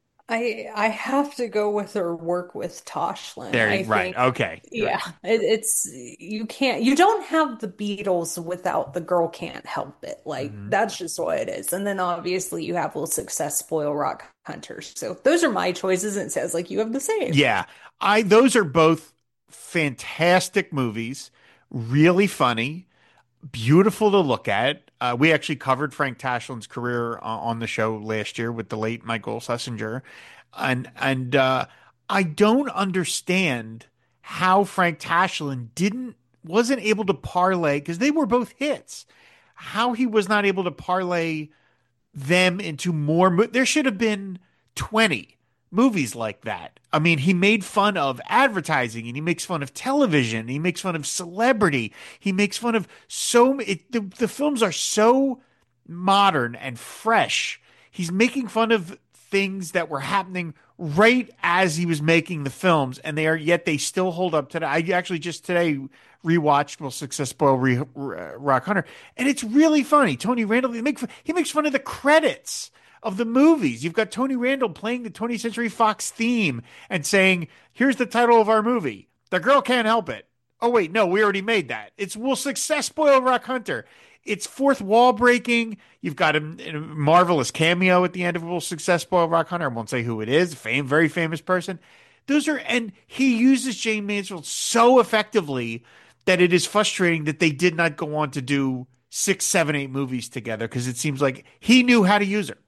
I I have to go with her work with Toshlin. There, I right? think, Okay, yeah, right. it, it's you can't you don't have the Beatles without the girl can't help it. Like Mhm. that's just what it is. And then obviously you have Will Success Spoil Rock Hunters. So those are my choices, and it sounds like you have the same. Yeah, I those are both fantastic movies, really funny, beautiful to look at. Uh, we actually covered Frank Tashlin's career uh, on the show last year with the late Michael Schlesinger, and and uh, I don't understand how Frank Tashlin didn't wasn't able to parlay because they were both hits. How he was not able to parlay them into more. Mo- there should have been twenty movies like that. I mean, he made fun of advertising and he makes fun of television. He makes fun of celebrity. He makes fun of so it, the, the films are so modern and fresh. He's making fun of things that were happening right as he was making the films, and they are yet they still hold up today. I actually just today rewatched Will Success Spoil Re- Rock Hunter, and it's really funny. Tony Randall he, make, he makes fun of the credits of the movies. You've got Tony Randall playing the twentieth Century Fox theme and saying, "Here's the title of our movie. The girl can't help it." Oh wait, no, we already made that. It's Will Success Spoil Rock Hunter. It's fourth wall breaking. You've got a, a marvelous cameo at the end of Will Success Spoil Rock Hunter. I won't say who it is. Fame, very famous person. Those are, and he uses Jane Mansfield so effectively that it is frustrating that they did not go on to do six, seven, eight movies together because it seems like he knew how to use her.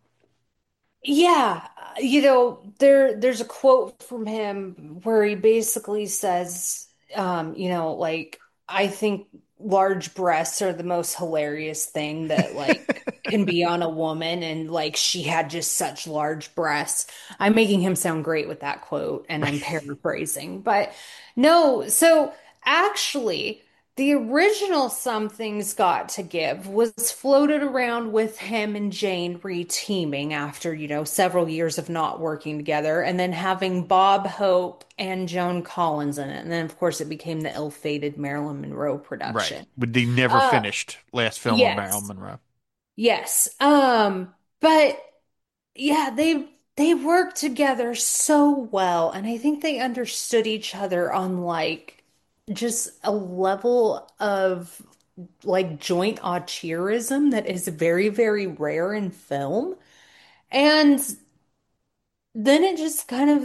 Yeah, you know, there there's a quote from him where he basically says, um, you know, like I think large breasts are the most hilarious thing that like can be on a woman, and like she had just such large breasts. I'm making him sound great with that quote, and I'm paraphrasing, but no, so actually. The original Something's Got to Give was floated around with him and Jane re-teaming after, you know, several years of not working together, and then having Bob Hope and Joan Collins in it. And then, of course, it became the ill-fated Marilyn Monroe Right. production. But they never Uh, finished last film of Marilyn yes, Monroe. yes. Um, but yeah, they they worked together so well, and I think they understood each other on like just a level of like joint auteurism that is very, very rare in film. And then it just kind of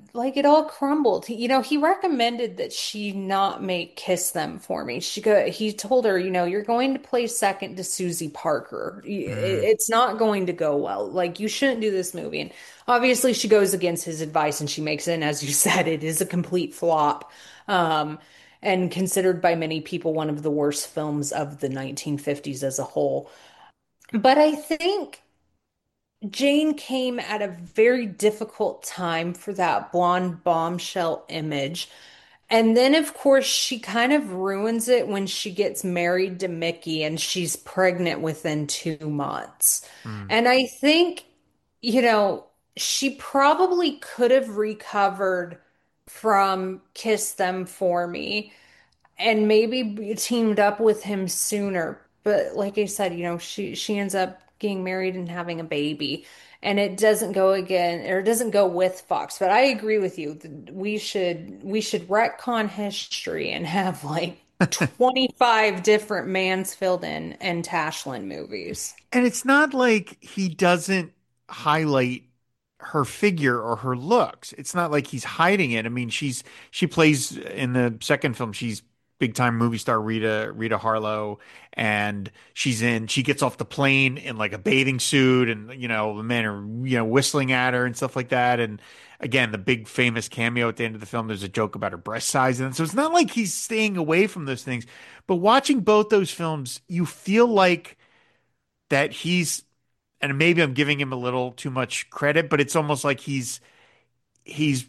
like it all crumbled. He, you know, he recommended that she not make Kiss Them for me. She go, he told her, you know, you're going to play second to Susie Parker. Y- it- Mm. It's not going to go well. Like you shouldn't do this movie. And obviously she goes against his advice and she makes it, and as you said, it is a complete flop. Um, and considered by many people one of the worst films of the nineteen fifties as a whole. But I think Jane came at a very difficult time for that blonde bombshell image. And then, of course, she kind of ruins it when she gets married to Mickey and she's pregnant within two months. Mm. And I think, you know, she probably could have recovered from Kiss Them For Me and maybe teamed up with him sooner. But like I said, you know, she she ends up getting married and having a baby, and it doesn't go again, or it doesn't go with Fox. But I agree with you. We should we should retcon history and have like twenty-five different Mansfield and and Tashlin movies. And it's not like he doesn't highlight her figure or her looks. It's not like he's hiding it. I mean, she's she plays in the second film, she's big time movie star Rita Rita Harlow, and she's in she gets off the plane in like a bathing suit, and you know, the men are, you know, whistling at her and stuff like that. And again, the big famous cameo at the end of the film, there's a joke about her breast size. And so it's not like he's staying away from those things. But watching both those films, you feel like that he's, and maybe I'm giving him a little too much credit, but it's almost like he's he's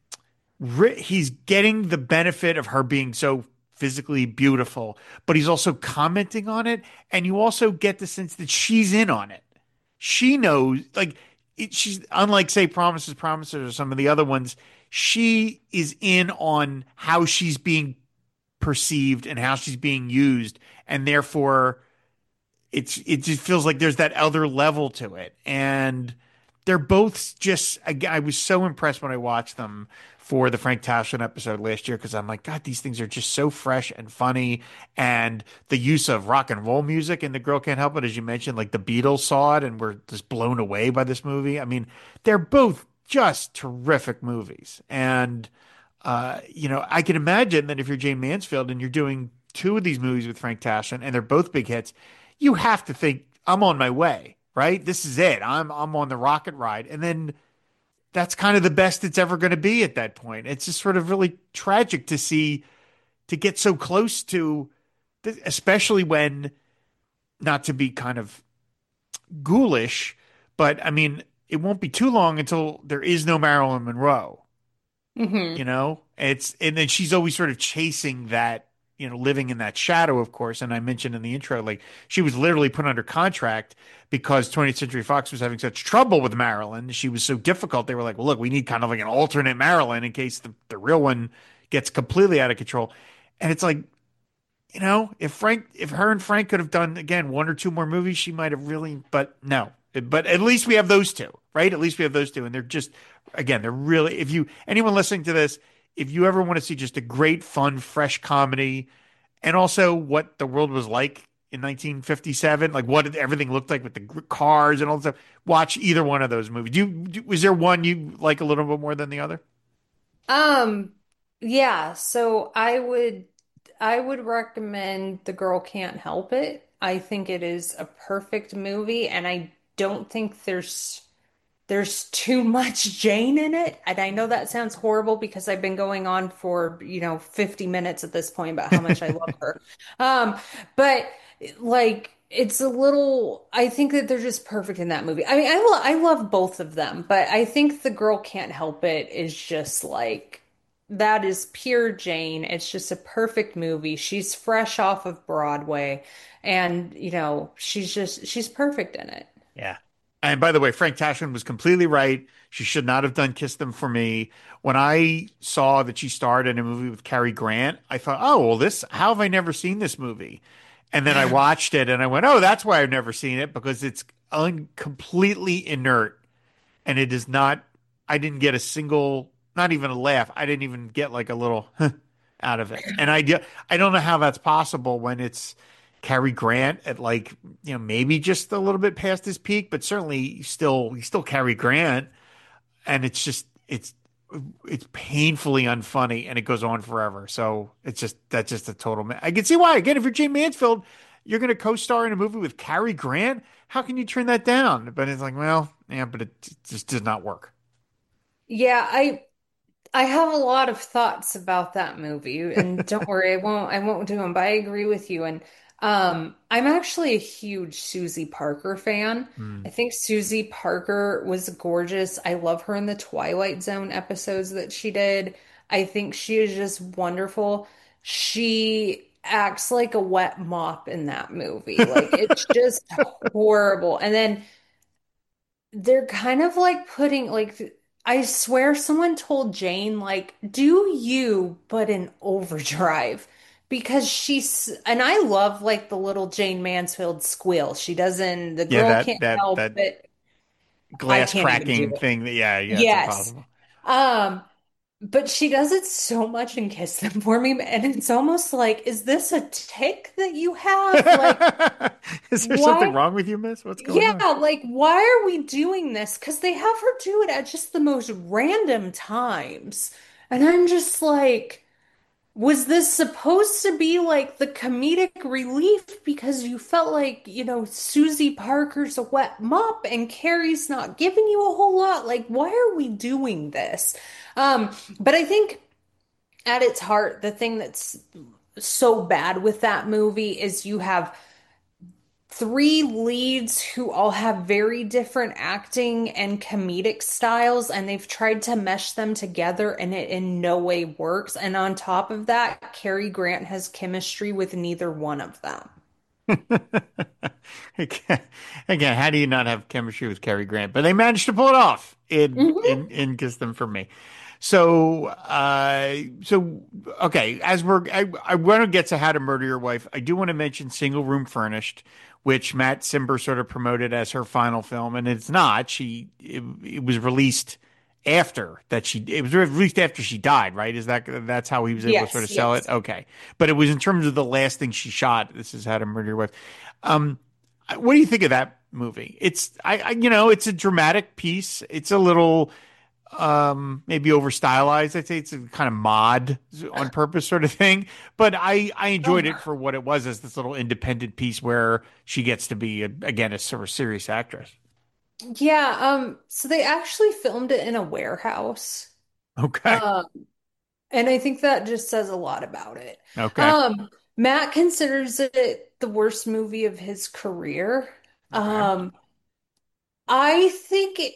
he's getting the benefit of her being so physically beautiful, but he's also commenting on it, and you also get the sense that she's in on it. She knows, like it, she's unlike say Promises, Promises or some of the other ones. She is in on how she's being perceived and how she's being used, and therefore it's it just feels like there's that other level to it. And they're both just I, I was so impressed when I watched them for the Frank Tashlin episode last year, because I'm like, God, these things are just so fresh and funny. And the use of rock and roll music in The Girl Can't Help It, as you mentioned, like the Beatles saw it and were just blown away by this movie. I mean, they're both just terrific movies. And uh, you know, I can imagine that if you're Jane Mansfield and you're doing two of these movies with Frank Tashlin and they're both big hits, you have to think, I'm on my way, right? This is it. I'm I'm on the rocket ride. And then that's kind of the best it's ever going to be at that point. It's just sort of really tragic to see to get so close to this, especially when, not to be kind of ghoulish, but I mean, it won't be too long until there is no Marilyn Monroe. Hmm. You know, it's and then she's always sort of chasing that, you know, living in that shadow, of course. And I mentioned in the intro, like she was literally put under contract because twentieth Century Fox was having such trouble with Marilyn. She was so difficult. They were like, well, look, we need kind of like an alternate Marilyn in case the, the real one gets completely out of control. And it's like, you know, if Frank, if her and Frank could have done again one or two more movies, she might have really, but no. But at least we have those two, right? At least we have those two, and they're just, again, they're really. If you anyone listening to this, if you ever want to see just a great, fun, fresh comedy, and also what the world was like in nineteen fifty-seven, like what everything looked like with the cars and all that stuff, watch either one of those movies. Do you, do, was there one you like a little bit more than the other? Um, yeah, so I would I would recommend The Girl Can't Help It. I think it is a perfect movie, and I don't think there's there's too much Jane in it. And I know that sounds horrible because I've been going on for, you know, fifty minutes at this point about how much I love her. Um, but like it's a little I think that they're just perfect in that movie. I mean, I lo I love both of them, but I think The Girl Can't Help It is just like that is pure Jane. It's just a perfect movie. She's fresh off of Broadway, and you know, she's just she's perfect in it. Yeah. And by the way, Frank Tashlin was completely right. She should not have done Kiss Them For Me. When I saw that she starred in a movie with Cary Grant, I thought, oh, well, this, how have I never seen this movie? And then I watched it and I went, oh, that's why I've never seen it, because it's un completely inert, and it is not, I didn't get a single, not even a laugh. I didn't even get like a little out of it. And I, do- I don't know how that's possible when it's Cary Grant at like, you know, maybe just a little bit past his peak, but certainly still, he's still Cary Grant. And it's just, it's it's painfully unfunny and it goes on forever. So it's just that's just a total. Ma- I can see why. Again, if you're Jane Mansfield, you're going to co-star in a movie with Cary Grant. How can you turn that down? But it's like, well, yeah, but it just does not work. Yeah, I I have a lot of thoughts about that movie, and don't worry, I won't I won't do them, but I agree with you. And um, I'm actually a huge Susie Parker fan. Hmm. I think Susie Parker was gorgeous. I love her in the Twilight Zone episodes that she did. I think she is just wonderful. She acts like a wet mop in that movie. Like it's just horrible. And then they're kind of like putting like I swear someone told Jane like do you but in overdrive because she's and I love like the little Jane Mansfield squeal she doesn't the Yeah, girl that can't that help that it. I glass can't even do cracking it. thing. That, yeah, yeah, it's Yes. impossible. Um but she does it so much in Kiss Them For Me and it's almost like is this a tick that you have like Is there something why. wrong with you, miss? What's going Yeah, on? like why are we doing this? Because they have her do it at just the most random times. And I'm just like, was this supposed to be like the comedic relief because you felt like, you know, Susie Parker's a wet mop and Carrie's not giving you a whole lot? Like, why are we doing this? Um, but I think at its heart, the thing that's so bad with that movie is you have three leads who all have very different acting and comedic styles, and they've tried to mesh them together, and it in no way works. And on top of that, Cary Grant has chemistry with neither one of them. Again, again, how do you not have chemistry with Cary Grant? But they managed to pull it off in Mhm. in in Kiss Them For Me. So, uh, so okay. As we're, I, I want to get to How to Murder Your Wife. I do want to mention Single Room Furnished, which Matt Simber sort of promoted as her final film, and it's not. She it, it was released after that. She it was released after she died, right? Is that that's how he was able to sort Yes, of sell it? yes. Okay, but it was in terms of the last thing she shot. This is How to Murder Your Wife. Um, what do you think of that movie? It's I, I you know it's a dramatic piece. It's a little um maybe over stylized. I'd say it's a kind of mod on purpose sort of thing. But I I enjoyed it Oh. for what it was as this little independent piece where she gets to be a, again a sort of serious actress. Yeah, um, so they actually filmed it in a warehouse. Okay. Um, and I think that just says a lot about it. Okay. Um, Matt considers it the worst movie of his career. Okay. Um, I think it,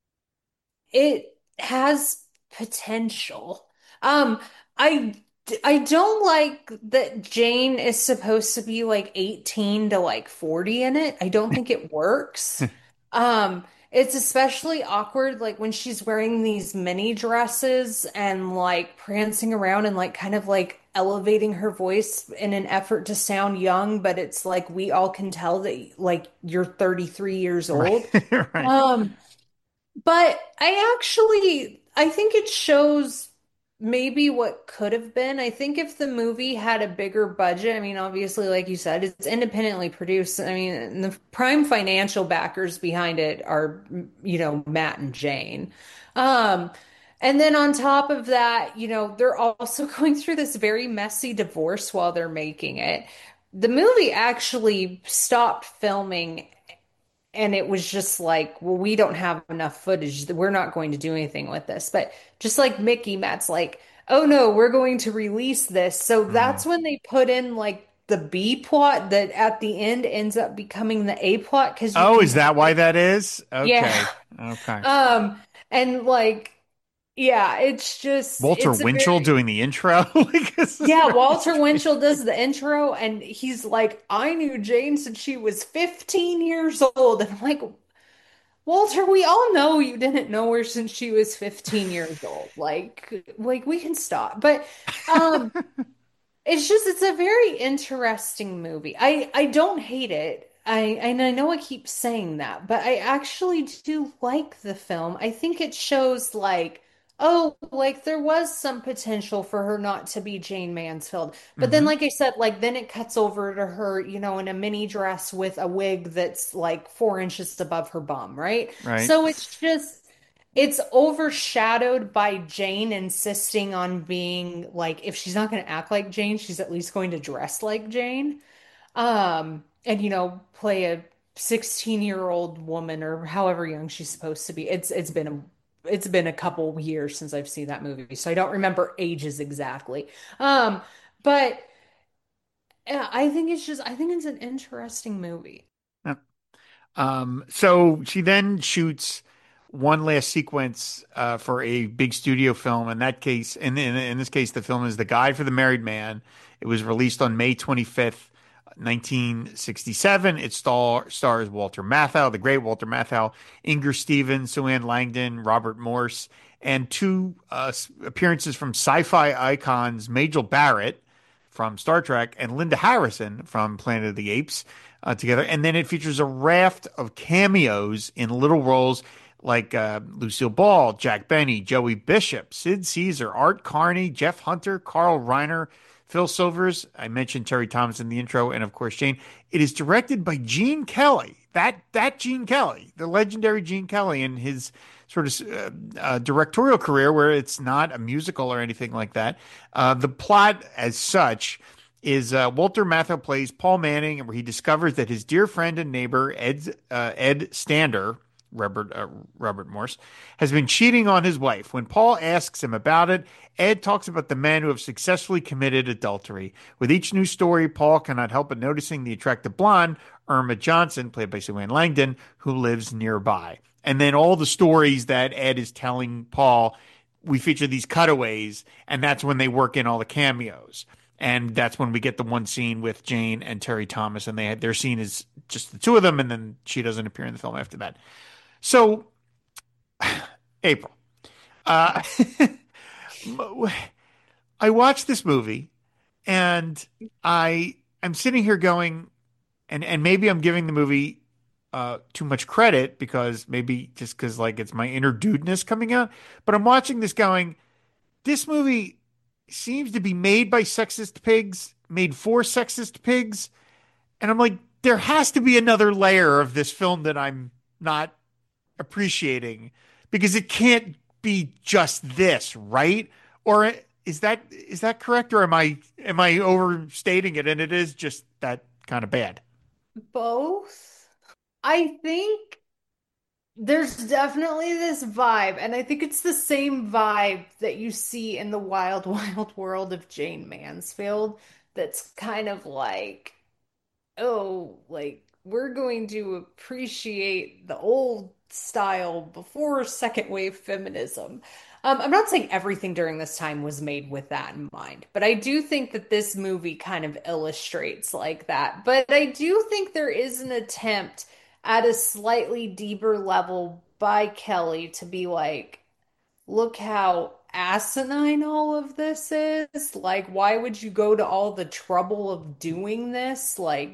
it has potential. Um, I I don't like that Jane is supposed to be like eighteen to like forty in it. I don't think it works. Um, it's especially awkward like when she's wearing these mini dresses and like prancing around and like kind of like elevating her voice in an effort to sound young, but it's like we all can tell that like you're thirty-three years Right. old. Right. Um, but I actually I think it shows maybe what could have been. I think if the movie had a bigger budget, I mean, obviously, like you said, it's independently produced. I mean, and the prime financial backers behind it are, you know, Matt and Jane. Um, and then on top of that, you know, they're also going through this very messy divorce while they're making it. The movie actually stopped filming and it was just like, well, we don't have enough footage. We're not going to do anything with this. But just like Mickey, Matt's like, oh no, we're going to release this. So Mm. that's when they put in like the B plot that at the end ends up becoming the A plot because you Oh, can is tell that why it. that is? Yeah. Okay. Okay. Um, and like, yeah, it's just, Walter it's a Winchell very, doing the intro. Like this is yeah, very Walter strange. Winchell does the intro and he's like, I knew Jane since she was fifteen years old. And I'm like, Walter, we all know you didn't know her since she was fifteen years old. Like, like we can stop. But um it's just it's a very interesting movie. I I don't hate it. I and I know I keep saying that, but I actually do like the film. I think it shows like, oh, like there was some potential for her not to be Jane Mansfield. But then Hmm. like I said, like then it cuts over to her, you know, in a mini dress with a wig that's like four inches above her bum, right? Right. So it's just it's overshadowed by Jane insisting on being like, if she's not going to act like Jane, she's at least going to dress like Jane. Um, and you know, play a sixteen year old woman or however young she's supposed to be. It's it's been a it's been a couple years since I've seen that movie, so I don't remember ages exactly. Um, but yeah, I think it's just I think it's an interesting movie. Yeah. Um, so she then shoots one last sequence uh, for a big studio film. In that case, in, in in this case, the film is The Guide for the Married Man. It was released on May twenty-fifth, nineteen sixty-seven. It star, stars Walter Matthau, the great Walter Matthau, Inger Stevens, Sue Ann Langdon, Robert Morse, and two uh, appearances from sci-fi icons Majel Barrett from Star Trek and Linda Harrison from Planet of the Apes uh, together. And then it features a raft of cameos in little roles like uh, Lucille Ball, Jack Benny, Joey Bishop, Sid Caesar, Art Carney, Jeff Hunter, Carl Reiner, Phil Silvers. I mentioned Terry Thomas in the intro, and of course Jane. It is directed by Gene Kelly. That that Gene Kelly, the legendary Gene Kelly, in his sort of uh, uh, directorial career, where it's not a musical or anything like that. Uh, the plot, as such, is uh, Walter Matthau plays Paul Manning, where he discovers that his dear friend and neighbor Ed uh, Ed Stander, Robert uh, Robert Morse, has been cheating on his wife. When Paul asks him about it, Ed talks about the men who have successfully committed adultery. With each new story, Paul cannot help but noticing the attractive blonde, Irma Johnson, played by Sue Ann Langdon, who lives nearby. And then all the stories that Ed is telling Paul, we feature these cutaways, and that's when they work in all the cameos. And that's when we get the one scene with Jane and Terry Thomas, and they had their scene is just the two of them, and then she doesn't appear in the film after that. So, April, uh, I watched this movie, and I I'm sitting here going, and and maybe I'm giving the movie uh, too much credit because maybe just because like it's my inner dudeness coming out, but I'm watching this going, this movie seems to be made by sexist pigs, made for sexist pigs, and I'm like, there has to be another layer of this film that I'm not appreciating because it can't be just this, right? Or is that is that correct, or am I am I overstating it and it is just that kind of bad? Both. I think there's definitely this vibe, and I think it's the same vibe that you see in the wild, wild world of Jane Mansfield. That's kind of like, oh, like we're going to appreciate the old style before second wave feminism. Um, I'm not saying everything during this time was made with that in mind, but I do think that this movie kind of illustrates like that. But I do think there is an attempt at a slightly deeper level by Kelly to be like, look how asinine all of this is. Like, why would you go to all the trouble of doing this? Like,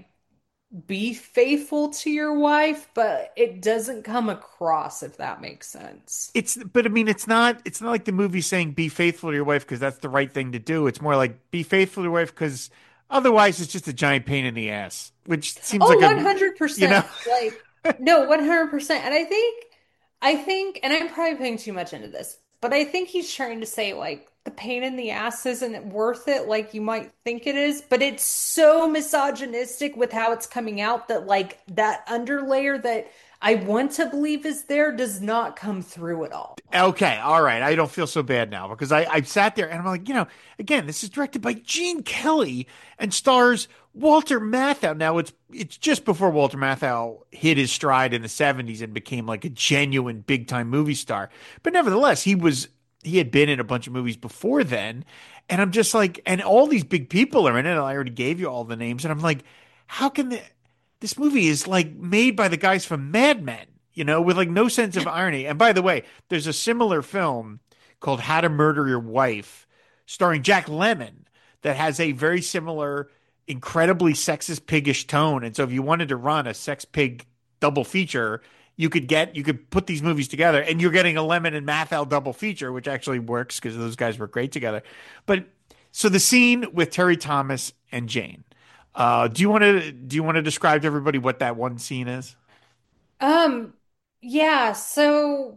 be faithful to your wife, but it doesn't come across, if that makes sense. It's but I mean it's not it's not like the movie saying be faithful to your wife because that's the right thing to do. It's more like be faithful to your wife because otherwise it's just a giant pain in the ass, which seems like Oh, a you know one hundred percent. Like, no, one hundred percent. And I think, I think, and I'm probably putting too much into this, but I think he's trying to say, like, the pain in the ass isn't worth it like you might think it is, but it's so misogynistic with how it's coming out that, like, that underlayer that I want to believe is there does not come through at all. Okay, all right. I don't feel so bad now because I, I sat there and I'm like, you know, again, this is directed by Gene Kelly and stars Walter Matthau. Now it's it's just before Walter Matthau hit his stride in the seventies and became like a genuine big time movie star. But nevertheless, he was he had been in a bunch of movies before then. And I'm just like, and all these big people are in it. I already gave you all the names, and I'm like, how can the, this movie is like made by the guys from Mad Men? You know, with like no sense of irony. And by the way, there's a similar film called How to Murder Your Wife, starring Jack Lemmon, that has a very similar, incredibly sexist, piggish tone. And so, if you wanted to run a sex pig double feature, you could get you could put these movies together, and you're getting a Lemmon and Matthau double feature, which actually works because those guys were great together. But so the scene with Terry Thomas and Jane. Uh, do you want to do you want to describe to everybody what that one scene is? Um, yeah, so.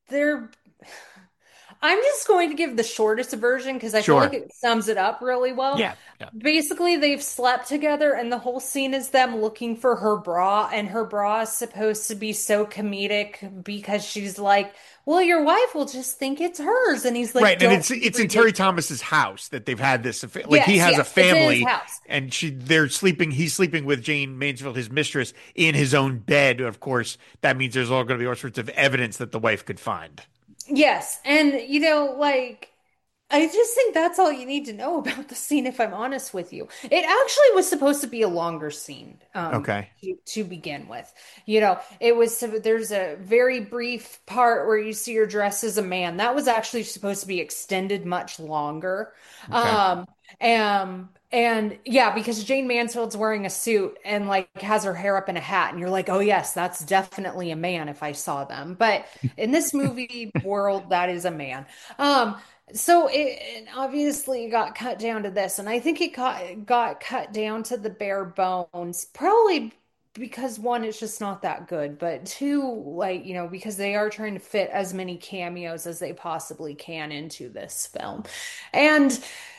they're I'm just going to give the shortest version because I feel like Sure. it sums it up really well. Yeah. Yeah. Basically, they've slept together, and the whole scene is them looking for her bra, and her bra is supposed to be so comedic because she's like, "Well, your wife will just think it's hers," and he's like, Right, and "Don't it's be it's in Terry ridiculous." Thomas's house that they've had this affa- like he Yes, has a yes, it's in his family house. and she they're sleeping he's sleeping with Jane Mansfield, his mistress, in his own bed. Of course, that means there's all going to be all sorts of evidence that the wife could find. Yes, and you know, like. I just think that's all you need to know about the scene, if I'm honest with you. It actually was supposed to be a longer scene, um, Okay. to, to begin with. You know, it was there's a very brief part where you see her dressed as a man. That was actually supposed to be extended much longer. Okay. Um, and and yeah, because Jane Mansfield's wearing a suit and like has her hair up in a hat, and you're like, oh yes, that's definitely a man if I saw them. But in this movie world, that is a man. Um, so it, it obviously got cut down to this, and I think it got got cut down to the bare bones, probably because one, it's just not that good, but two, like, you know, because they are trying to fit as many cameos as they possibly can into this film. And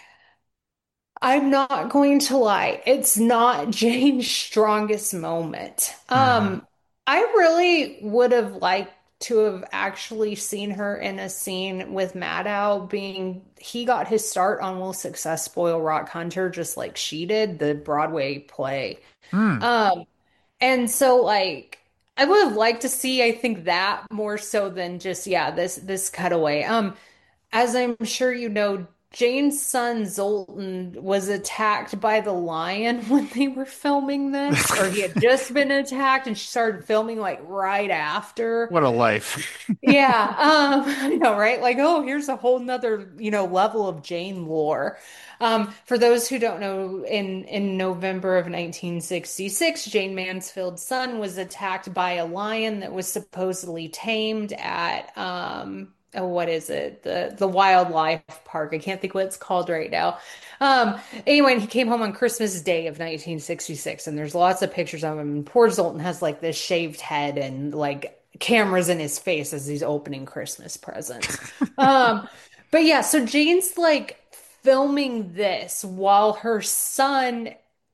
I'm not going to lie, it's not Jane's strongest moment. Hmm. Um, I really would have liked to have actually seen her in a scene with Maddow being he got his start on Will Success Spoil Rock Hunter just like she did, the Broadway play. Hmm. Um, and so like I would have liked to see, I think that more so than just yeah, this this cutaway. Um, as I'm sure you know, Jane's son Zoltan was attacked by the lion when they were filming this, or he had just been attacked, and she started filming like right after. What a life. Yeah, um, I know, right? Like, oh, here's a whole nother, you know, level of Jane lore. Um, for those who don't know, in in November of nineteen sixty-six, Jane Mansfield's son was attacked by a lion that was supposedly tamed at um oh, what is it? The the wildlife park. I can't think what it's called right now. Um, anyway, he came home on Christmas Day of nineteen sixty-six, and there's lots of pictures of him. And poor Zoltan has like this shaved head and like cameras in his face as he's opening Christmas presents. Um, but yeah, so Jane's like filming this while her son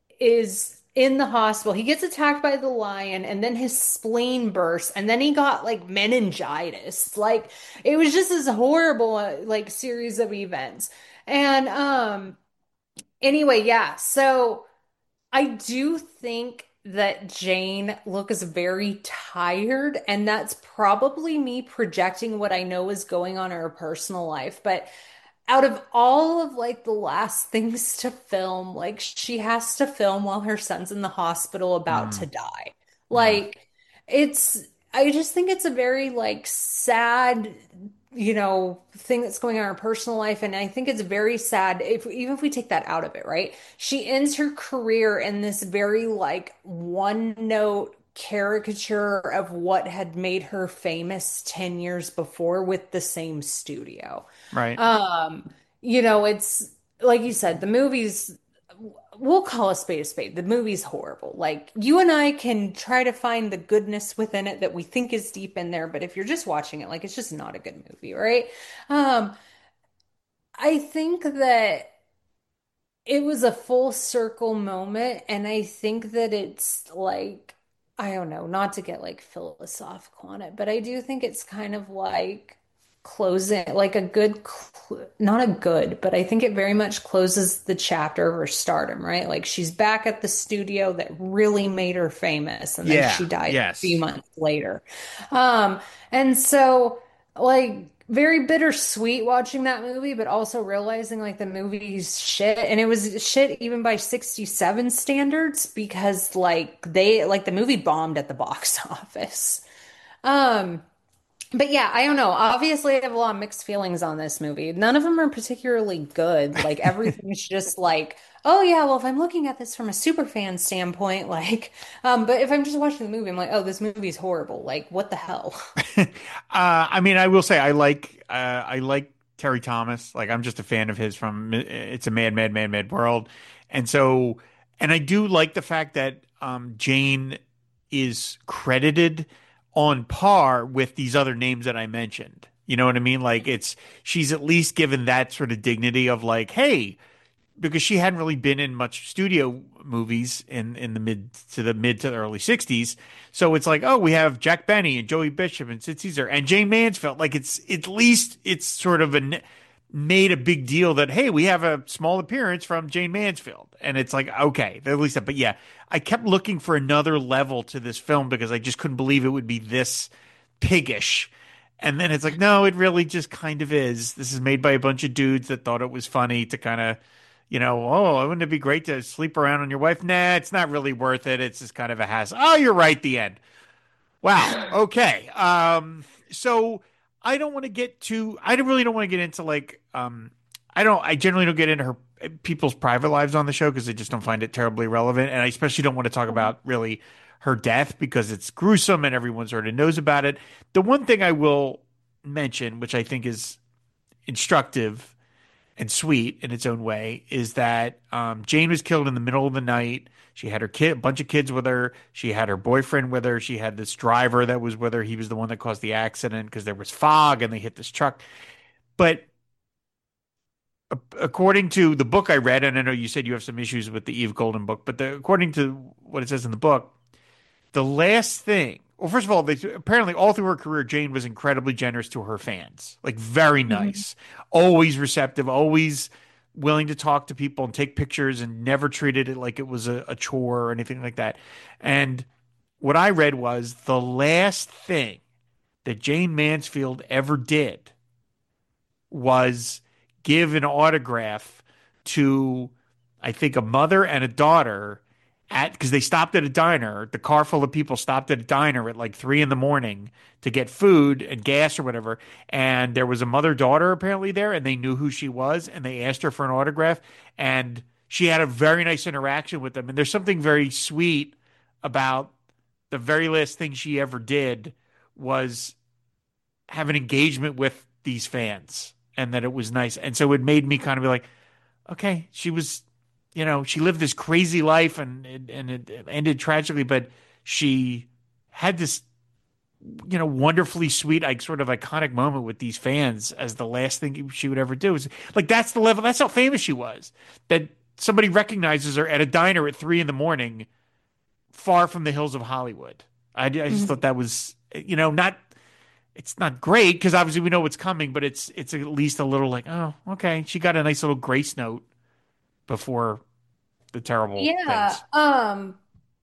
is in the hospital. He gets attacked by the lion and then his spleen bursts and then he got like meningitis. Like it was just this horrible uh, like series of events. And um anyway, yeah. So I do think that Jane looks very tired, and that's probably me projecting what I know is going on in her personal life. But out of all of like the last things to film, like she has to film while her son's in the hospital about to Hmm. die. Yeah. Like it's, I just think it's a very like sad, you know, thing that's going on in her personal life. And I think it's very sad if even if we take that out of it, right? She ends her career in this very like one note caricature of what had made her famous ten years before with the same studio. Right. Um, you know, it's like you said, the movie's, we'll call a spade a spade. The movie's horrible. Like you and I can try to find the goodness within it that we think is deep in there, but if you're just watching it, like it's just not a good movie, right? Um, I think that it was a full circle moment, and I think that it's like, I don't know, not to get like philosophical on it, but I do think it's kind of like closing, like a good, cl not a good, but I think it very much closes the chapter of her stardom, right? Like she's back at the studio that really made her famous, and then Yeah. she died a few Yes. months later. Um, and so like very bittersweet watching that movie, but also realizing like the movie's shit. And it was shit even by sixty-seven standards because like they like the movie bombed at the box office. Um, but yeah, I don't know. Obviously, I have a lot of mixed feelings on this movie. None of them are particularly good. Like everything's just like, oh yeah, well, if I'm looking at this from a super fan standpoint, like, um, but if I'm just watching the movie, I'm like, oh, this movie's horrible. Like, what the hell? uh, I mean, I will say I like uh, I like Terry Thomas. Like I'm just a fan of his from It's a Mad, Mad, Mad, Mad World, and so and I do like the fact that um, Jane is credited on par with these other names that I mentioned. You know what I mean? Like it's she's at least given that sort of dignity of like, hey, because she hadn't really been in much studio movies in in the mid to the mid to the early sixties. So it's like, oh, we have Jack Benny and Joey Bishop and Sid Caesar and Jane Mansfield. Like it's at least it's sort of a made a big deal that hey, we have a small appearance from Jane Mansfield. And it's like, okay, at least that. But yeah, I kept looking for another level to this film because I just couldn't believe it would be this piggish. And then it's like, no, it really just kind of is. This is made by a bunch of dudes that thought it was funny to kind of, you know, oh, wouldn't it be great to sleep around on your wife? Nah, it's not really worth it. It's just kind of a hassle. Oh, you're right. The end. Wow. Okay. Um, so I don't want to get too, I don't really don't want to get into like, um, I don't, I generally don't get into her people's private lives on the show because I just don't find it terribly relevant. And I especially don't want to talk about really her death because it's gruesome and everyone sort of knows about it. The one thing I will mention, which I think is instructive and sweet in its own way, is that um, Jane was killed in the middle of the night. She had her kid, a bunch of kids with her. She had her boyfriend with her. She had this driver that was with her. He was the one that caused the accident because there was fog and they hit this truck. But according to the book I read, and I know you said you have some issues with the Eve Golden book, but the, according to what it says in the book, the last thing, well, first of all, they, apparently all through her career, Jane was incredibly generous to her fans, like very Mhm. nice, always receptive, always willing to talk to people and take pictures and never treated it like it was a, a chore or anything like that. And what I read was the last thing that Jane Mansfield ever did was give an autograph to, I think, a mother and a daughter at because they stopped at a diner. The car full of people stopped at a diner at like three in the morning to get food and gas or whatever. And there was a mother daughter apparently there, and they knew who she was, and they asked her for an autograph, and she had a very nice interaction with them. And there's something very sweet about the very last thing she ever did was have an engagement with these fans and that it was nice. And so it made me kind of be like, okay, she was, you know, she lived this crazy life and and it ended tragically, but she had this, you know, wonderfully sweet, like sort of iconic moment with these fans as the last thing she would ever do. Is like that's the level, that's how famous she was. That somebody recognizes her at a diner at three in the morning, far from the hills of Hollywood. I, I just thought Mhm. that was, you know, not it's not great because obviously we know what's coming, but it's it's at least a little like, oh, okay, she got a nice little grace note before the terrible Yeah, things. um,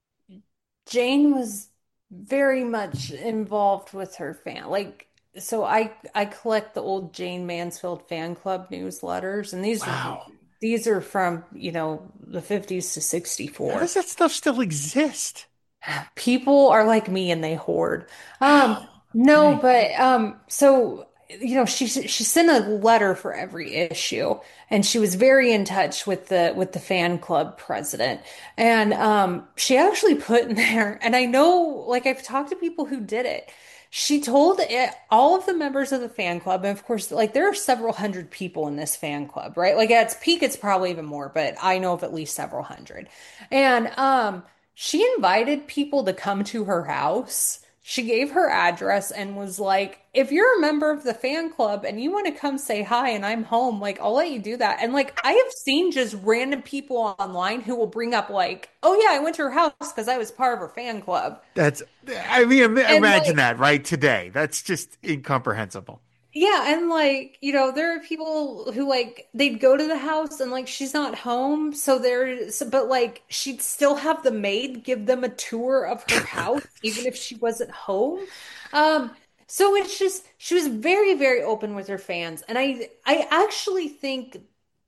Jane was very much involved with her fan. Like, so I I collect the old Jane Mansfield fan club newsletters, and these are Wow. these are from, you know, the fifties to How sixty-four. does that stuff still exist? People are like me and they hoard. Um, Wow. no, Okay. but um, so you know, she she sent a letter for every issue, and she was very in touch with the with the fan club president. And um, she actually put in there, and I know, like I've talked to people who did it. She told it, all of the members of the fan club, and of course, like there are several hundred people in this fan club, right? Like at its peak, it's probably even more, but I know of at least several hundred. And um, she invited people to come to her house. She gave her address and was like, if you're a member of the fan club and you want to come say hi and I'm home, like, I'll let you do that. And like, I have seen just random people online who will bring up, like, oh, yeah, I went to her house because I was part of her fan club. That's, I mean, And imagine like, that, right? Today. That's just incomprehensible. yeah, and like, you know, there are people who like they'd go to the house and like she's not home, so there's but like she'd still have the maid give them a tour of her house even if she wasn't home. Um, so it's just she was very, very open with her fans. And I I actually think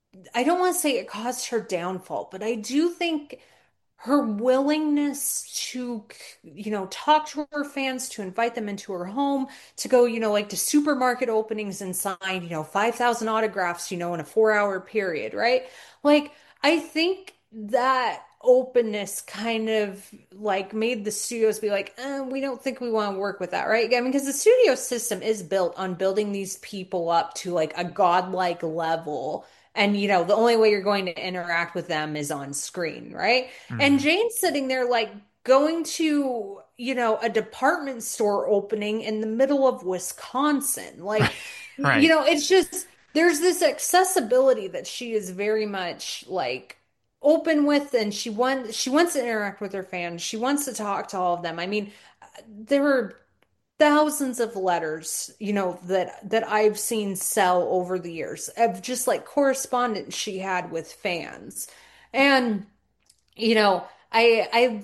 I don't want to say it caused her downfall, but I do think her willingness to, you know, talk to her fans, to invite them into her home, to go, you know, like to supermarket openings and sign, you know, five thousand autographs, you know, in a four hour period, right? Like, I think that openness kind of like made the studios be like, eh, we don't think we want to work with that, right? I mean, because the studio system is built on building these people up to like a godlike level. And, you know, the only way you're going to interact with them is on screen, right? And Mhm. Jane's sitting there like going to, you know, a department store opening in the middle of Wisconsin. Like, you Right. know, it's just there's this accessibility that she is very much like open with, and she wants she wants to interact with her fans. She wants to talk to all of them. I mean, there were thousands of letters, you know, that that I've seen sell over the years of just like correspondence she had with fans. And, you know, I I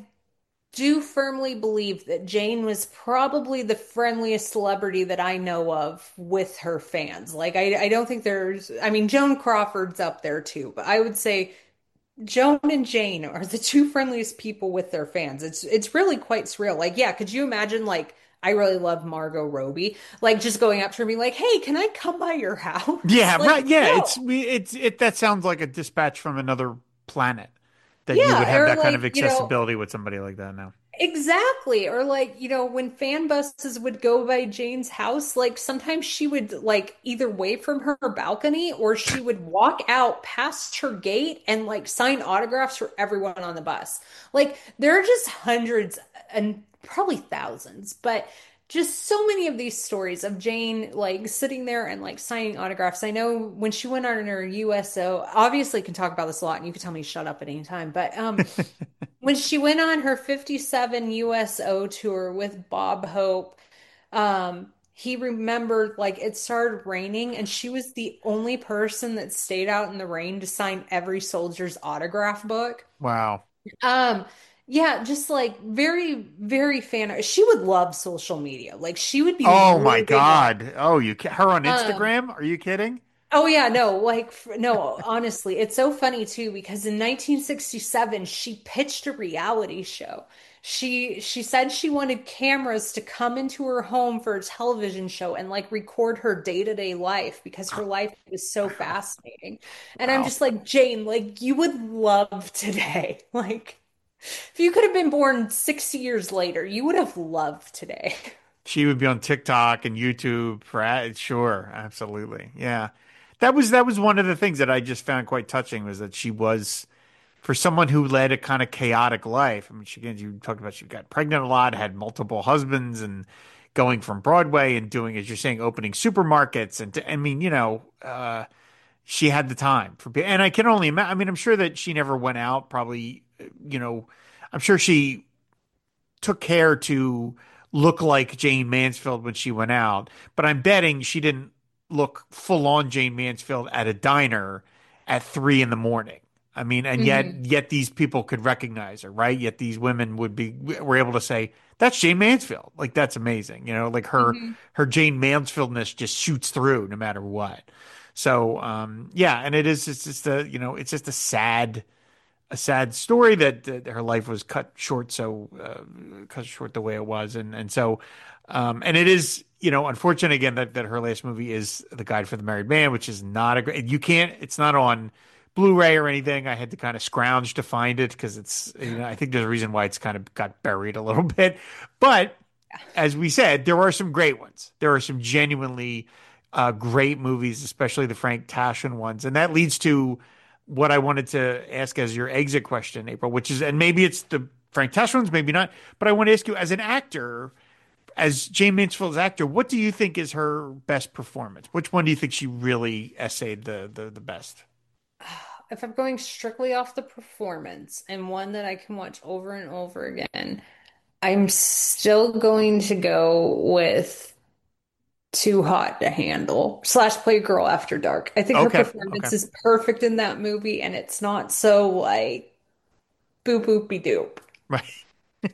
do firmly believe that Jane was probably the friendliest celebrity that I know of with her fans. Like I I don't think there's I mean Joan Crawford's up there too, but I would say Joan and Jane are the two friendliest people with their fans. It's it's really quite surreal. Like, yeah, could you imagine like I really love Margot Robbie, like just going up to her and being like, "Hey, can I come by your house?" Yeah, Like, right. Yeah, no. it's we it's it that sounds like a dispatch from another planet that you would Yeah, have or that kind of like, you know, accessibility with somebody like that now. exactly. Or like, you know, when fan buses would go by Jane's house, like sometimes she would like either wave from her balcony or she would walk out past her gate and like sign autographs for everyone on the bus. Like there are just hundreds and probably thousands, but just so many of these stories of Jane like sitting there and like signing autographs. I know when she went on her U S O, obviously can talk about this a lot and you can tell me to shut up at any time, but um when she went on her fifty-seven U S O tour with Bob Hope, um, he remembered like it started raining and she was the only person that stayed out in the rain to sign every soldier's autograph book. Wow. Um, yeah, just like very, very fan. She would love social media. Like she would be Oh my living on it. God. Oh, you ca- her on Um, Instagram? Are you kidding? Oh yeah, no, like f- no, honestly, it's so funny too because in nineteen sixty-seven she pitched a reality show. She she said she wanted cameras to come into her home for a television show and like record her day-to-day life because her life was so Wow. fascinating. And I'm Wow. just like, Jane, like you would love today. Like if you could have been born sixty years later, you would have loved today. She would be on TikTok and YouTube for ad- sure, absolutely. Yeah. That was that was one of the things that I just found quite touching was that she was for someone who led a kind of chaotic life. I mean, she again, you talked about she got pregnant a lot, had multiple husbands, and going from Broadway and doing, as you're saying, opening supermarkets. And to, I mean, you know, uh, she had the time for, and I can only imagine. I mean, I'm sure that she never went out. Probably, you know, I'm sure she took care to look like Jane Mansfield when she went out, but I'm betting she didn't look full on Jane Mansfield at a diner at three in the morning. I mean, and yet, Hmm. yet these people could recognize her, right? Yet these women would be were able to say that's Jane Mansfield. Like that's amazing, you know. Like her Hmm. her Jane Mansfieldness just shoots through no matter what. So, um, yeah, and it is it's just a you know it's just a sad a sad story that, that her life was cut short so uh, cut short the way it was and and so um and it is you know unfortunate again that that her last movie is The Guide for the Married Man, which is not a great you can't it's not on Blu-ray or anything. I had to kind of scrounge to find it because it's you know I think there's a reason why it's kind of got buried a little bit, but as we said, there are some great ones. There are some genuinely uh, great movies, especially the Frank Tashin ones, and that leads to what I wanted to ask as your exit question, April, which is, and maybe it's the Frank Tashin ones, maybe not, but I want to ask you, as an actor, as Jane Mansfield's actor, what do you think is her best performance? Which one do you think she really essayed the the, the best? If I'm going strictly off the performance and one that I can watch over and over again, I'm still going to go with Too Hot to Handle slash Playgirl After Dark. I think her Okay, okay, performance is perfect in that movie and it's not so like boop boopy doop. right.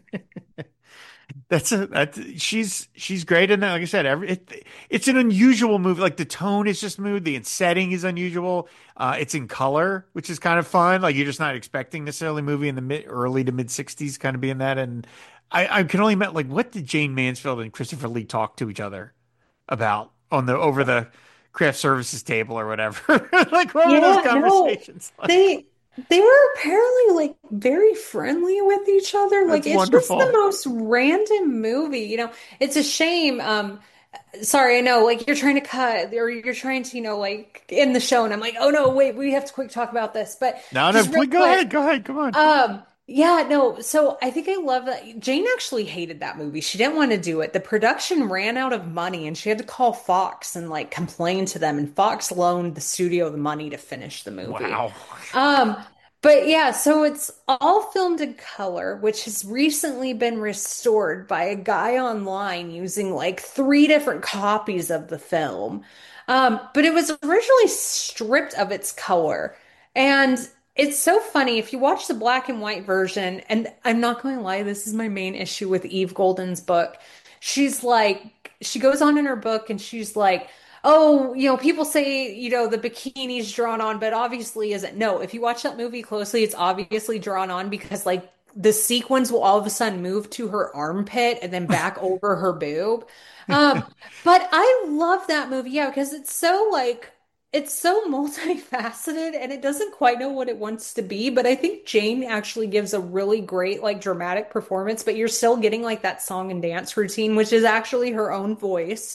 That's a that she's she's great in that. Like I said, every it, it's an unusual movie. Like the tone is just moved, the setting is unusual. Uh, it's in color, which is kind of fun. Like you're just not expecting necessarily a movie in the mid early to mid sixties kind of being that. And I, I can only imagine like what did Jane Mansfield and Christopher Lee talk to each other about on the over the craft services table or whatever? Like what were those Yeah, no, conversations like? they they were apparently like very friendly with each other. Like That's it's just the wonderful. most random movie, you know. It's a shame. Um, sorry, I know, like you're trying to cut or you're trying to, you know, like in the show, and I'm like, oh no, wait, we have to quick talk about this. But No, no, just real please go quick, ahead, go ahead, come on. um, Yeah, no. So I think I love that. Jane actually hated that movie. She didn't want to do it. The production ran out of money and she had to call Fox and like complain to them. And Fox loaned the studio the money to finish the movie. Wow. Um, but yeah, so it's all filmed in color, which has recently been restored by a guy online using like three different copies of the film. Um, but it was originally stripped of its color. And it's so funny if you watch the black and white version, and I'm not going to lie, this is my main issue with Eve Golden's book. She's like, she goes on in her book and she's like, oh, you know, people say, you know, the bikini's drawn on, but obviously isn't. No, if you watch that movie closely, it's obviously drawn on because like the sequins will all of a sudden move to her armpit and then back over her boob. Um, but I love that movie, yeah, because it's so like it's so multifaceted and it doesn't quite know what it wants to be, but I think Jane actually gives a really great like dramatic performance, but you're still getting like that song and dance routine, which is actually her own voice.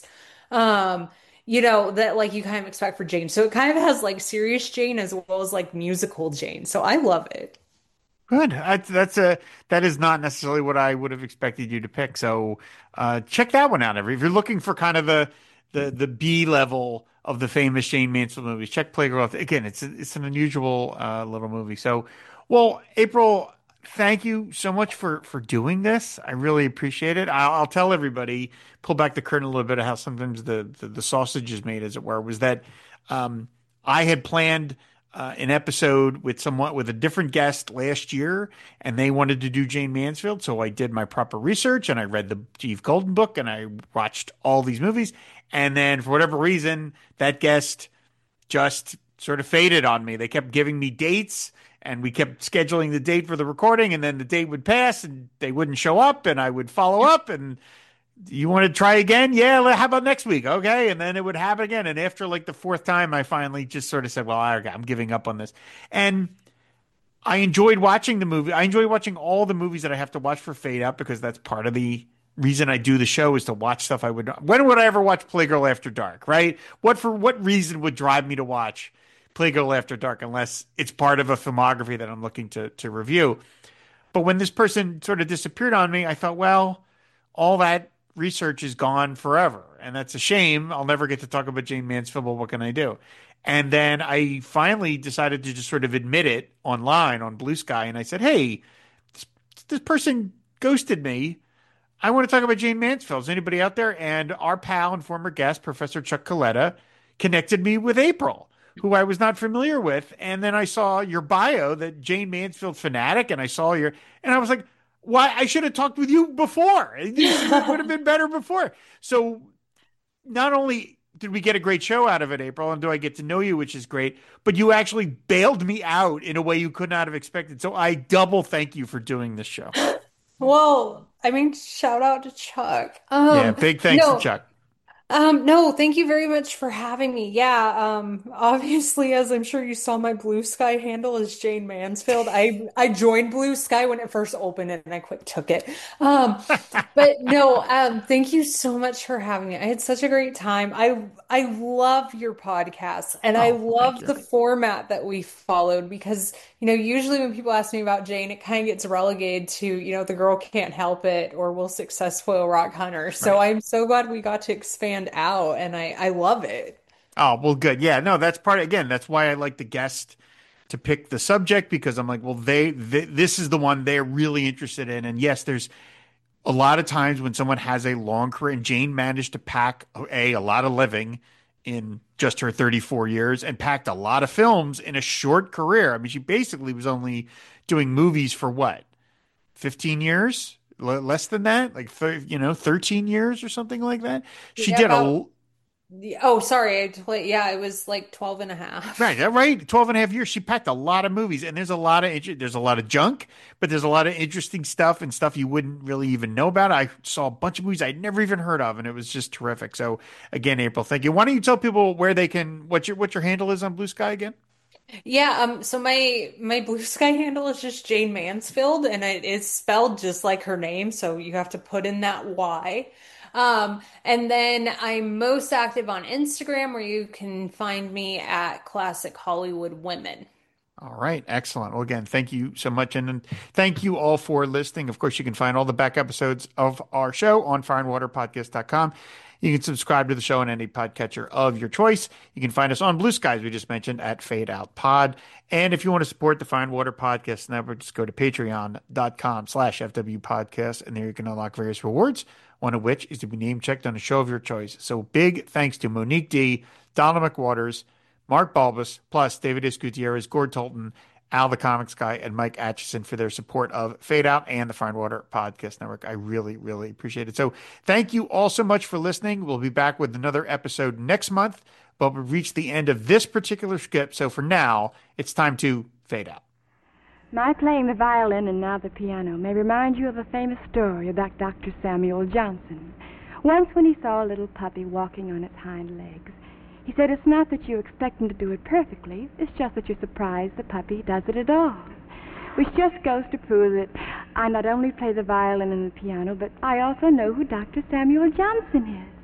Um, you know, that like you kind of expect for Jane. So it kind of has like serious Jane as well as like musical Jane. So I love it. Good. That's that's a that is not necessarily what I would have expected you to pick. So uh, check that one out. If you're looking for kind of the the the B level of the famous Jane Mansfield movies, check Playgirl. Again, it's it's an unusual uh, little movie. So, well, April, thank you so much for for doing this. I really appreciate it. I'll, I'll tell everybody, pull back the curtain a little bit of how sometimes the the, the sausage is made, as it were. Was that um, I had planned uh, an episode with someone with a different guest last year, and they wanted to do Jane Mansfield. So I did my proper research and I read the Steve Golden book and I watched all these movies. And then for whatever reason, that guest just sort of faded on me. They kept giving me dates and we kept scheduling the date for the recording, and then the date would pass and they wouldn't show up, and I would follow up and you want to try again? Yeah, how about next week? Okay. And then it would happen again. And after like the fourth time, I finally just sort of said, well, I, I'm giving up on this. And I enjoyed watching the movie. I enjoy watching all the movies that I have to watch for Fade Out because that's part of the reason I do the show is to watch stuff I would. When would I ever watch Playgirl After Dark, right? What for what reason would drive me to watch Playgirl After Dark unless it's part of a filmography that I'm looking to to review? But when this person sort of disappeared on me, I thought, well, all that research is gone forever. And that's a shame. I'll never get to talk about Jane Mansfield, but what can I do? And then I finally decided to just sort of admit it online on Blue Sky. And I said, hey, this, this person ghosted me. I want to talk about Jane Mansfield. Is anybody out there? And our pal and former guest, Professor Chuck Coletta, connected me with April, who I was not familiar with. And then I saw your bio, that Jane Mansfield fanatic, and I saw your, and I was like, why? I should have talked with you before. This would have been better before. So not only did we get a great show out of it, April, and do I get to know you, which is great, but you actually bailed me out in a way you could not have expected. So I double thank you for doing this show. Well, I mean, shout out to Chuck. Yeah, Um, big thanks to no, Chuck. Um, no, thank you very much for having me. Yeah, um, obviously, as I'm sure you saw, my Blue Sky handle is Jane Mansfield. I I joined Blue Sky when it first opened and I quick took it. Um, but no, um, thank you so much for having me. I had such a great time. I I love your podcast and I Oh, thank love you. the format that we followed because, you know, usually when people ask me about Jane, it kind of gets relegated to, you know, the girl can't help it or will success spoil rock hunter. So Right. I'm so glad we got to expand out and I I love it. Oh, well, good. Yeah, no, that's part again, that's why I like the guest to pick the subject because I'm like, well, they, they this is the one they're really interested in. And yes, there's a lot of times when someone has a long career, and Jane managed to pack a, a lot of living in just her thirty-four years and packed a lot of films in a short career. I mean, she basically was only doing movies for what, fifteen years? L- less than that? Like, thir- you know, thirteen years or something like that. She Yeah, did a, about oh, sorry, I totally, yeah, it was like twelve and a right, half. uh, right. twelve and a half years. She packed a lot of movies and there's a lot of, inter- there's a lot of junk, but there's a lot of interesting stuff and stuff you wouldn't really even know about. I saw a bunch of movies I'd never even heard of and it was just terrific. So again, April, thank you. Why don't you tell people where they can, what your, what your handle is on Blue Sky again? Yeah, um, so my my Blue Sky handle is just Jane Mansfield, and it is spelled just like her name, so you have to put in that Y. Um, and then I'm most active on Instagram, where you can find me at Classic Hollywood Women. All right, excellent. Well, again, thank you so much. And thank you all for listening. Of course, you can find all the back episodes of our show on fire and water podcast dot com. You can subscribe to the show on any podcatcher of your choice. You can find us on Blue Skies, we just mentioned, at Fade Out Pod. And if you want to support the Fire and Water Podcast Network, just go to patreon dot com slash F W podcast, and there you can unlock various rewards, one of which is to be name checked on a show of your choice. So big thanks to Monique D., Donald McWaters, Mark Balbus, plus David S. Gutierrez, Gord Tolton, Al the Comics Guy, and Mike Atchison for their support of Fade Out and the Fire and Water Podcast Network. I really, really appreciate it. So thank you all so much for listening. We'll be back with another episode next month, but we've reached the end of this particular script. So for now, it's time to fade out. My playing the violin and now the piano may remind you of a famous story about Doctor Samuel Johnson. Once when he saw a little puppy walking on its hind legs, he said, it's not that you expect him to do it perfectly, it's just that you're surprised the puppy does it at all. Which just goes to prove that I not only play the violin and the piano, but I also know who Doctor Samuel Johnson is.